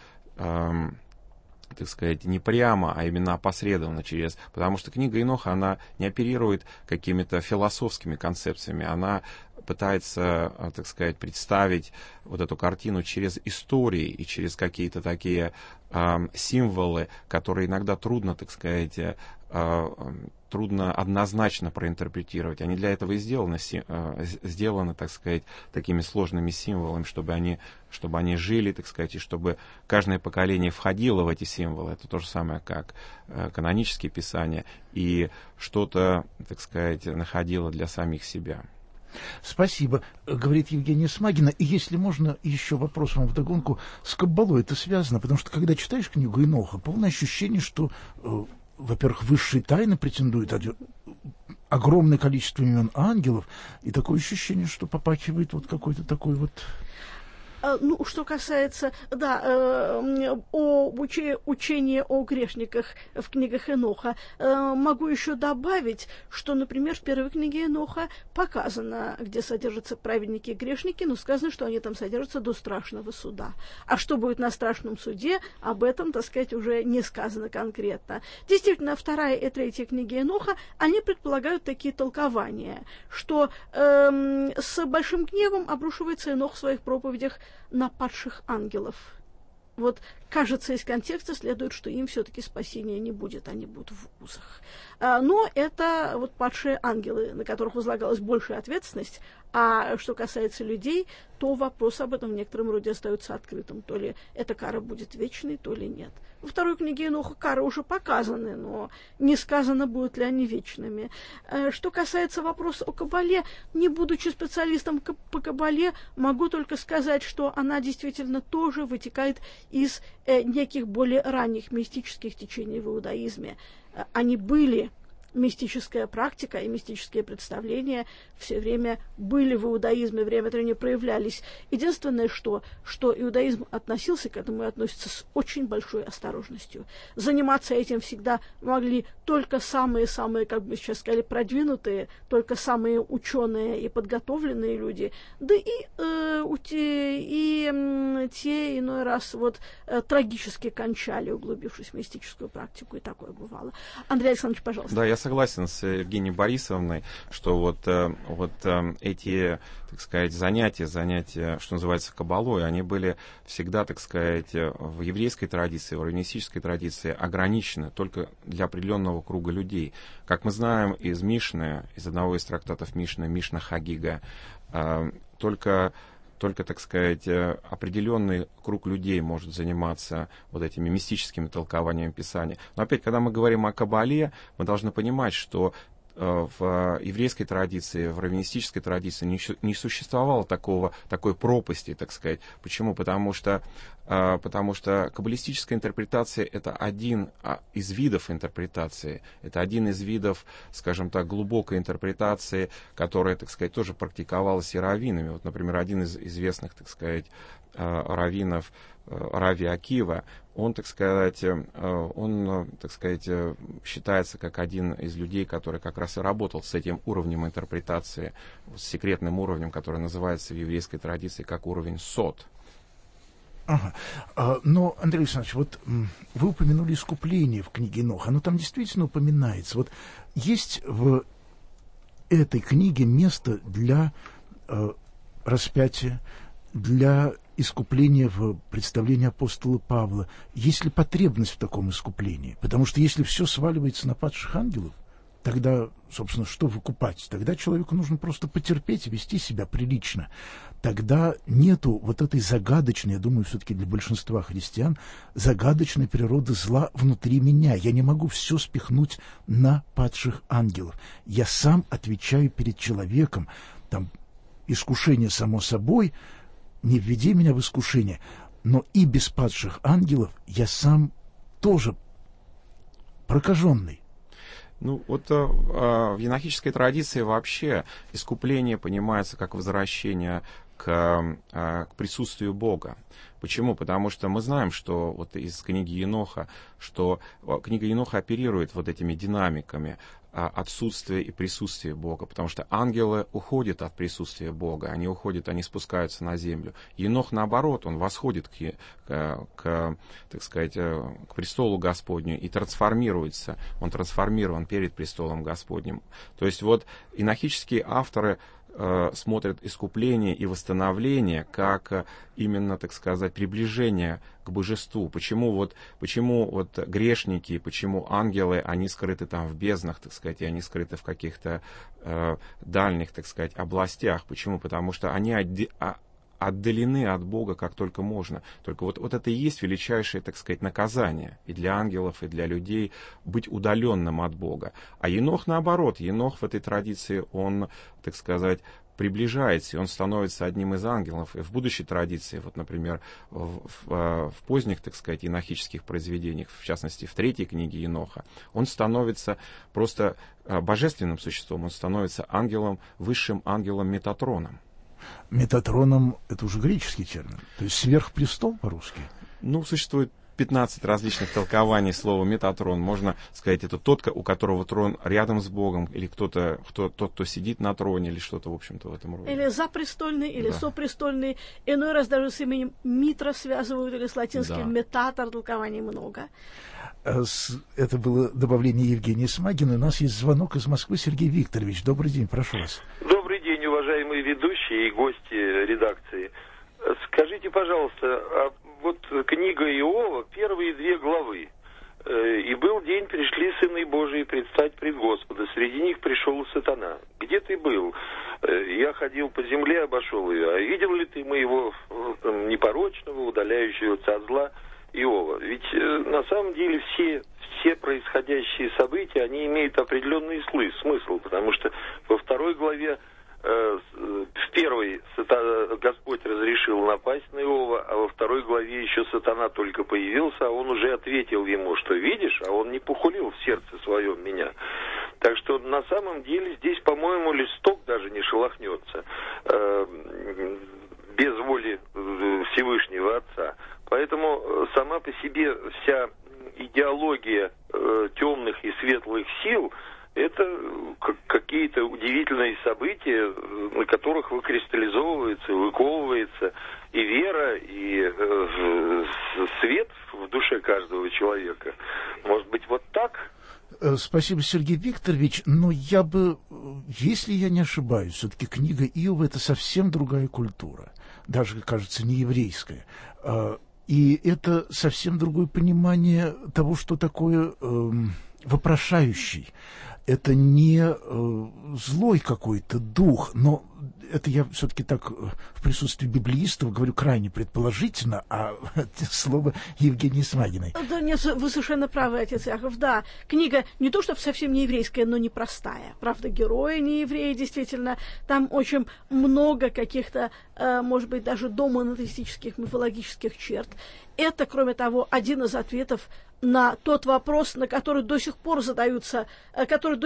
так сказать, не прямо, а именно опосредованно через... Потому что книга Еноха, она не оперирует какими-то философскими концепциями, она пытается, так сказать, представить вот эту картину через истории и через какие-то такие символы, которые иногда трудно, так сказать, трудно однозначно проинтерпретировать. Они для этого и сделаны, так сказать, такими сложными символами, чтобы они жили, так сказать, и чтобы каждое поколение входило в эти символы. Это то же самое, как канонические писания, и что-то, так сказать, находило для самих себя. Спасибо, говорит Евгения Смагина. И если можно, еще вопрос вам вдогонку. С Каббалой это связано, потому что, когда читаешь книгу Еноха, полное ощущение, что, во-первых, высшие тайны претендуют, огромное количество имен ангелов, и такое ощущение, что попахивает вот какой-то такой вот... Ну, что касается, учения о грешниках в книгах Еноха, могу еще добавить, что, например, в первой книге Еноха показано, где содержатся праведники и грешники, но сказано, что они там содержатся до страшного суда. А что будет на страшном суде, об этом, так сказать, уже не сказано конкретно. Действительно, вторая и третья книги Еноха, они предполагают такие толкования, что с большим гневом обрушивается Енох в своих проповедях на падших ангелов. Вот, кажется, из контекста следует, что им все-таки спасения не будет, они будут в узах. Но это вот падшие ангелы, на которых возлагалась большая ответственность, а что касается людей, то вопрос об этом в некотором роде остается открытым. То ли эта кара будет вечной, то ли нет. Во второй книге Еноха кары уже показаны, но не сказано, будут ли они вечными. Что касается вопроса о Каббале, не будучи специалистом по Каббале, могу только сказать, что она действительно тоже вытекает из неких более ранних мистических течений в иудаизме. Они были... Мистическая практика и мистические представления все время были в иудаизме, время от времени проявлялись. Единственное, что иудаизм относился к этому и относится с очень большой осторожностью. Заниматься этим всегда могли только самые-самые, как бы сейчас сказали, продвинутые, только самые ученые и подготовленные люди, да и те иной раз трагически кончали, углубившись в мистическую практику, и такое бывало. Андрей Александрович, пожалуйста. Да, я согласен с Евгенией Борисовной, что эти, так сказать, занятия, что называется, каббалой, они были всегда, так сказать, в еврейской традиции, в раввинистической традиции ограничены только для определенного круга людей. Как мы знаем из Мишны, из одного из трактатов Мишны, Мишна Хагига, только, так сказать, определенный круг людей может заниматься вот этими мистическими толкованиями Писания. Но опять, когда мы говорим о Каббале, мы должны понимать, что в еврейской традиции, в раввинистической традиции не существовало такой пропасти, так сказать. Почему? Потому что каббалистическая интерпретация — это один из видов интерпретации, это один из видов, скажем так, глубокой интерпретации, которая, так сказать, тоже практиковалась и раввинами. Вот, например, один из известных, так сказать, раввинов, Рави Акива, он, так сказать, считается как один из людей, который как раз и работал с этим уровнем интерпретации, с секретным уровнем, который называется в еврейской традиции как уровень сот. Ага. Но, Андрей Александрович, вот вы упомянули искупление в книге Еноха. Оно там действительно упоминается. Вот есть в этой книге место для распятия, для искупления в представлении апостола Павла. Есть ли потребность в таком искуплении? Потому что если все сваливается на падших ангелов, тогда, собственно, что выкупать? Тогда человеку нужно просто потерпеть и вести себя прилично. Тогда нету вот этой загадочной, я думаю, все-таки для большинства христиан, загадочной природы зла внутри меня. Я не могу все спихнуть на падших ангелов. Я сам отвечаю перед человеком. Там искушение само собой, не введи меня в искушение, но и без падших ангелов я сам тоже прокаженный. Ну, вот в енохической традиции вообще искупление понимается как возвращение к присутствию Бога. Почему? Потому что мы знаем, что вот из книги Еноха, что книга Еноха оперирует вот этими динамиками отсутствия и присутствия Бога, потому что ангелы уходят от присутствия Бога, они спускаются на землю. Енох, наоборот, он восходит так сказать, к престолу Господню и трансформируется, он трансформирован перед престолом Господним. То есть вот енохические авторы смотрят искупление и восстановление как именно, так сказать, приближение к божеству. Почему грешники, почему ангелы, они скрыты там в безднах, так сказать, и они скрыты в каких-то дальних, так сказать, областях. Почему? Потому что они отдалены от Бога как только можно. Только вот это и есть величайшее, так сказать, наказание и для ангелов, и для людей быть удаленным от Бога. А Енох наоборот. Енох в этой традиции, он, так сказать, приближается, и он становится одним из ангелов. И в будущей традиции, вот, например, в поздних, так сказать, енохических произведениях, в частности, в 3 книге Еноха, он становится просто божественным существом, он становится ангелом, высшим ангелом Метатроном. Метатроном — это уже греческий термин, то есть сверхпрестол по-русски. Ну, существует 15 различных толкований слова метатрон. Можно сказать, это тот, у которого трон рядом с Богом, или тот, кто сидит на троне, или что-то, в общем-то, в этом роде. Или запрестольный, или сопрестольный. Иной раз даже с именем Митра связывают, или с латинским метатор, толкований много. Это было добавление Евгения Смагина. У нас есть звонок из Москвы. Сергей Викторович, добрый день, прошу вас. Добрый день, уважаемые ведущие и гости редакции. Скажите, пожалуйста, вот книга Иова, первые 2 главы. «И был день, пришли сыны Божии предстать пред Господа, среди них пришел сатана. Где ты был? Я ходил по земле, обошел ее. А видел ли ты моего непорочного, удаляющегося от зла Иова?» Ведь на самом деле все происходящие события, они имеют определенный смысл, потому что во 2 главе в 1 Господь разрешил напасть на Иова, а во 2 главе еще сатана только появился, а он уже ответил ему, что видишь, а он не похулил в сердце своем меня. Так что на самом деле здесь, по-моему, листок даже не шелохнется без воли Всевышнего Отца. Поэтому сама по себе вся идеология темных и светлых сил — это какие-то удивительные события, на которых выкристаллизовывается, выковывается и вера, и свет в душе каждого человека. Может быть, вот так? Спасибо, Сергей Викторович. Но я бы, если я не ошибаюсь, все-таки книга Иова — это совсем другая культура. Даже, кажется, не еврейская. И это совсем другое понимание того, что такое вопрошающий. Это не злой какой-то дух, но это я все-таки так в присутствии библеистов говорю крайне предположительно, а это слово Евгении Смагиной. Да нет, вы совершенно правы, отец Яков, да. Книга не то чтобы совсем не еврейская, но непростая. Правда, герои не евреи, действительно. Там очень много каких-то, может быть, даже домонотеистических, мифологических черт. Это, кроме того, один из ответов на тот вопрос, на который до сих пор задается, и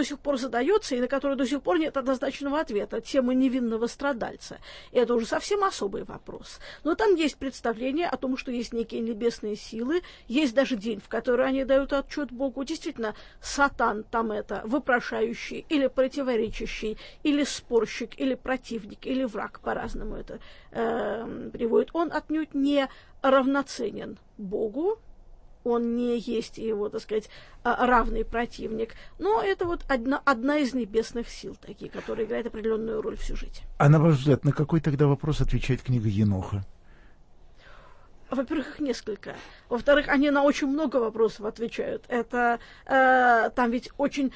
на который до сих пор нет однозначного ответа, тема невинного страдальца. И это уже совсем особый вопрос. Но там есть представление о том, что есть некие небесные силы, есть даже день, в который они дают отчет Богу. Действительно, Сатан там это вопрошающий, или противоречащий, или спорщик, или противник, или враг, по-разному это приводит. Он отнюдь не равноценен Богу, он не есть его, так сказать, равный противник. Но это вот одна из небесных сил, такие, которая играет определенную роль в сюжете. А на ваш взгляд, на какой тогда вопрос отвечает книга Еноха? Во-первых, их несколько. Во-вторых, они на очень много вопросов отвечают. Это там ведь очень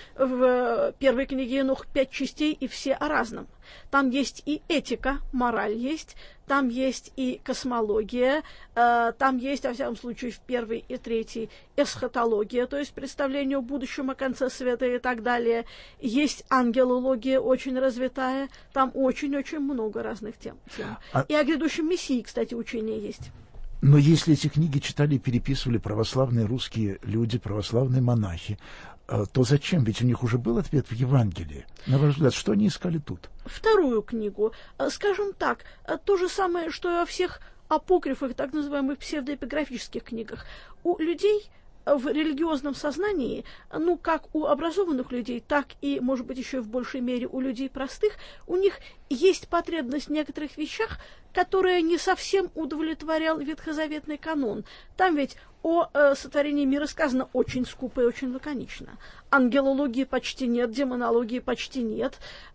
в первой книге Енох 5 частей, и все о разном. Там есть и этика, мораль есть, там есть и космология, там есть, во всяком случае, в первой и третьей эсхатология, то есть представление о будущем, о конце света и так далее. Есть ангелология очень развитая, там очень-очень много разных тем. И о грядущем Мессии, кстати, учение есть. Но если эти книги читали и переписывали православные русские люди, православные монахи, то зачем? Ведь у них уже был ответ в Евангелии. На ваш взгляд, что они искали тут? Вторую книгу. Скажем так, то же самое, что и во всех апокрифах, так называемых псевдоэпиграфических книгах. У людей в религиозном сознании, ну, как у образованных людей, так и, может быть, еще и в большей мере у людей простых, у них есть потребность в некоторых вещах, которые не совсем удовлетворял ветхозаветный канон. Там ведь о сотворении мира сказано очень скупо и очень лаконично. Ангелологии почти нет, демонологии почти нет.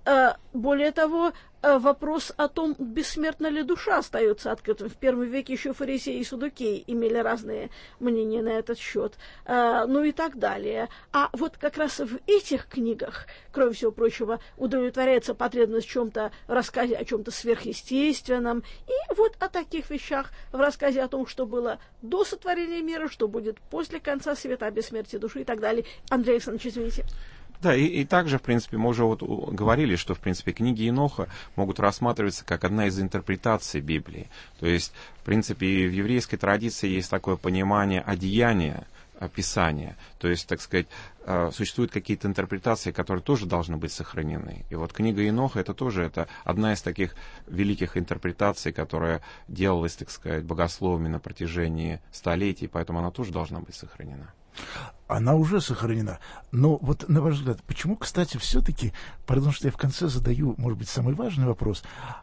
Более того, вопрос о том, бессмертна ли душа, остается открытым. В первом веке еще фарисеи и саддукеи имели разные мнения на этот счет. Ну и так далее. А вот как раз в этих книгах, кроме всего прочего, удовлетворяется потребность в чем-то, в рассказе о чем-то сверхъестественном. И вот о таких вещах в рассказе о том, что было до сотворения мира, что будет после конца света, о бессмертии души и так далее. Андрей Александрович, извините. Да, и также, в принципе, мы уже вот говорили, что, в принципе, книги Еноха могут рассматриваться как одна из интерпретаций Библии. То есть, в принципе, и в еврейской традиции есть такое понимание одеяния Писания. То есть, так сказать, существуют какие-то интерпретации, которые тоже должны быть сохранены. И вот книга Еноха это тоже одна из таких великих интерпретаций, которая делалась, так сказать, богословами на протяжении столетий, поэтому она тоже должна быть сохранена. Она уже сохранена. Но вот, на ваш взгляд, почему, кстати, все-таки, потому что я в конце задаю, может быть, самый важный вопрос,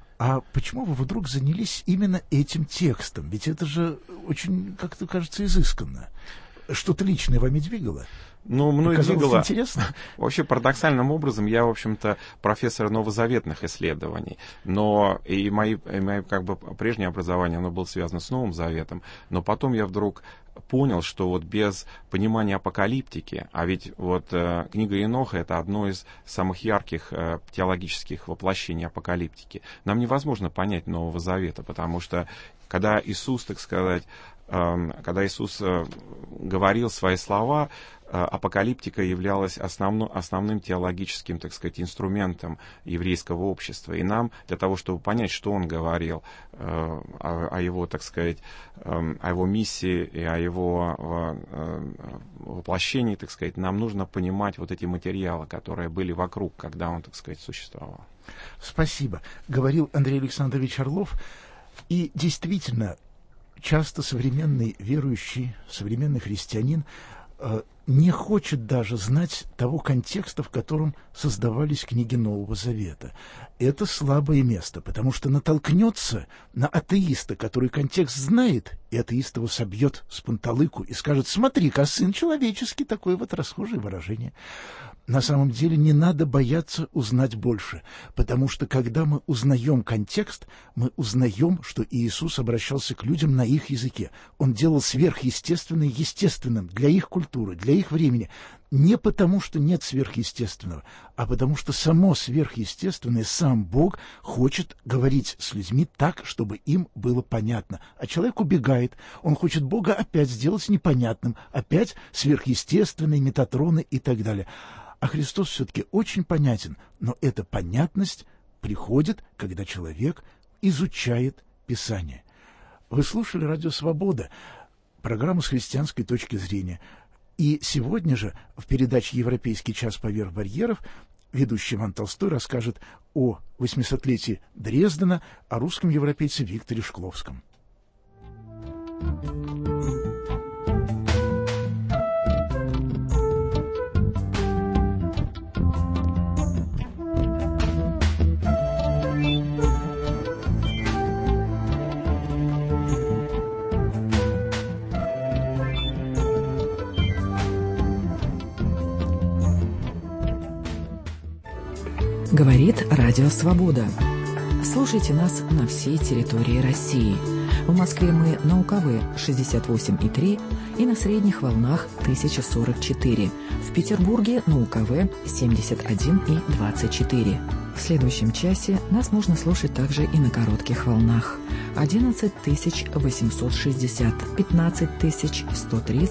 а почему вы вдруг занялись именно этим текстом? Ведь это же очень, как-то кажется, изысканно. Что-то личное вами двигало? Ну, мной двигало. Интересно. Вообще, парадоксальным образом, я, в общем-то, профессор новозаветных исследований, но и мои как бы прежнее образование, оно было связано с Новым Заветом, но потом я вдруг понял, что вот без понимания апокалиптики, а ведь вот книга Еноха это одно из самых ярких теологических воплощений апокалиптики, нам невозможно понять Нового Завета, потому что когда Иисус, так сказать, когда Иисус говорил свои слова, апокалиптика являлась основным теологическим, так сказать, инструментом еврейского общества. И нам, для того, чтобы понять, что он говорил о его, так сказать, о его миссии и о его воплощении, так сказать, нам нужно понимать вот эти материалы, которые были вокруг, когда он, так сказать, существовал. Спасибо. Говорил Андрей Александрович Орлов. И действительно, часто современный верующий, современный христианин не хочет даже знать того контекста, в котором создавались книги Нового Завета. Это слабое место, потому что натолкнется на атеиста, который контекст знает, и атеист его собьет с панталыку и скажет: смотри-ка, сын человеческий, такое вот расхожее выражение. На самом деле не надо бояться узнать больше, потому что когда мы узнаем контекст, мы узнаем, что Иисус обращался к людям на их языке. Он делал сверхъестественное естественным для их культуры, для для их времени не потому, что нет сверхъестественного, а потому что само сверхъестественное, сам Бог хочет говорить с людьми так, чтобы им было понятно. А человек убегает, он хочет Бога опять сделать непонятным, опять сверхъестественные, метатроны и так далее. А Христос все-таки очень понятен, но эта понятность приходит, когда человек изучает Писание. Вы слушали «Радио Свобода», программу с христианской точки зрения. И сегодня же в передаче «Европейский час поверх барьеров» ведущий Иван Толстой расскажет о 800-летии Дрездена, о русском европейце Викторе Шкловском. Говорит Радио Свобода. Слушайте нас на всей территории России. В Москве мы на УКВ 68,3 и на средних волнах 1044. В Петербурге на УКВ 71,24. В следующем часе нас можно слушать также и на коротких волнах. 11 860, 15 130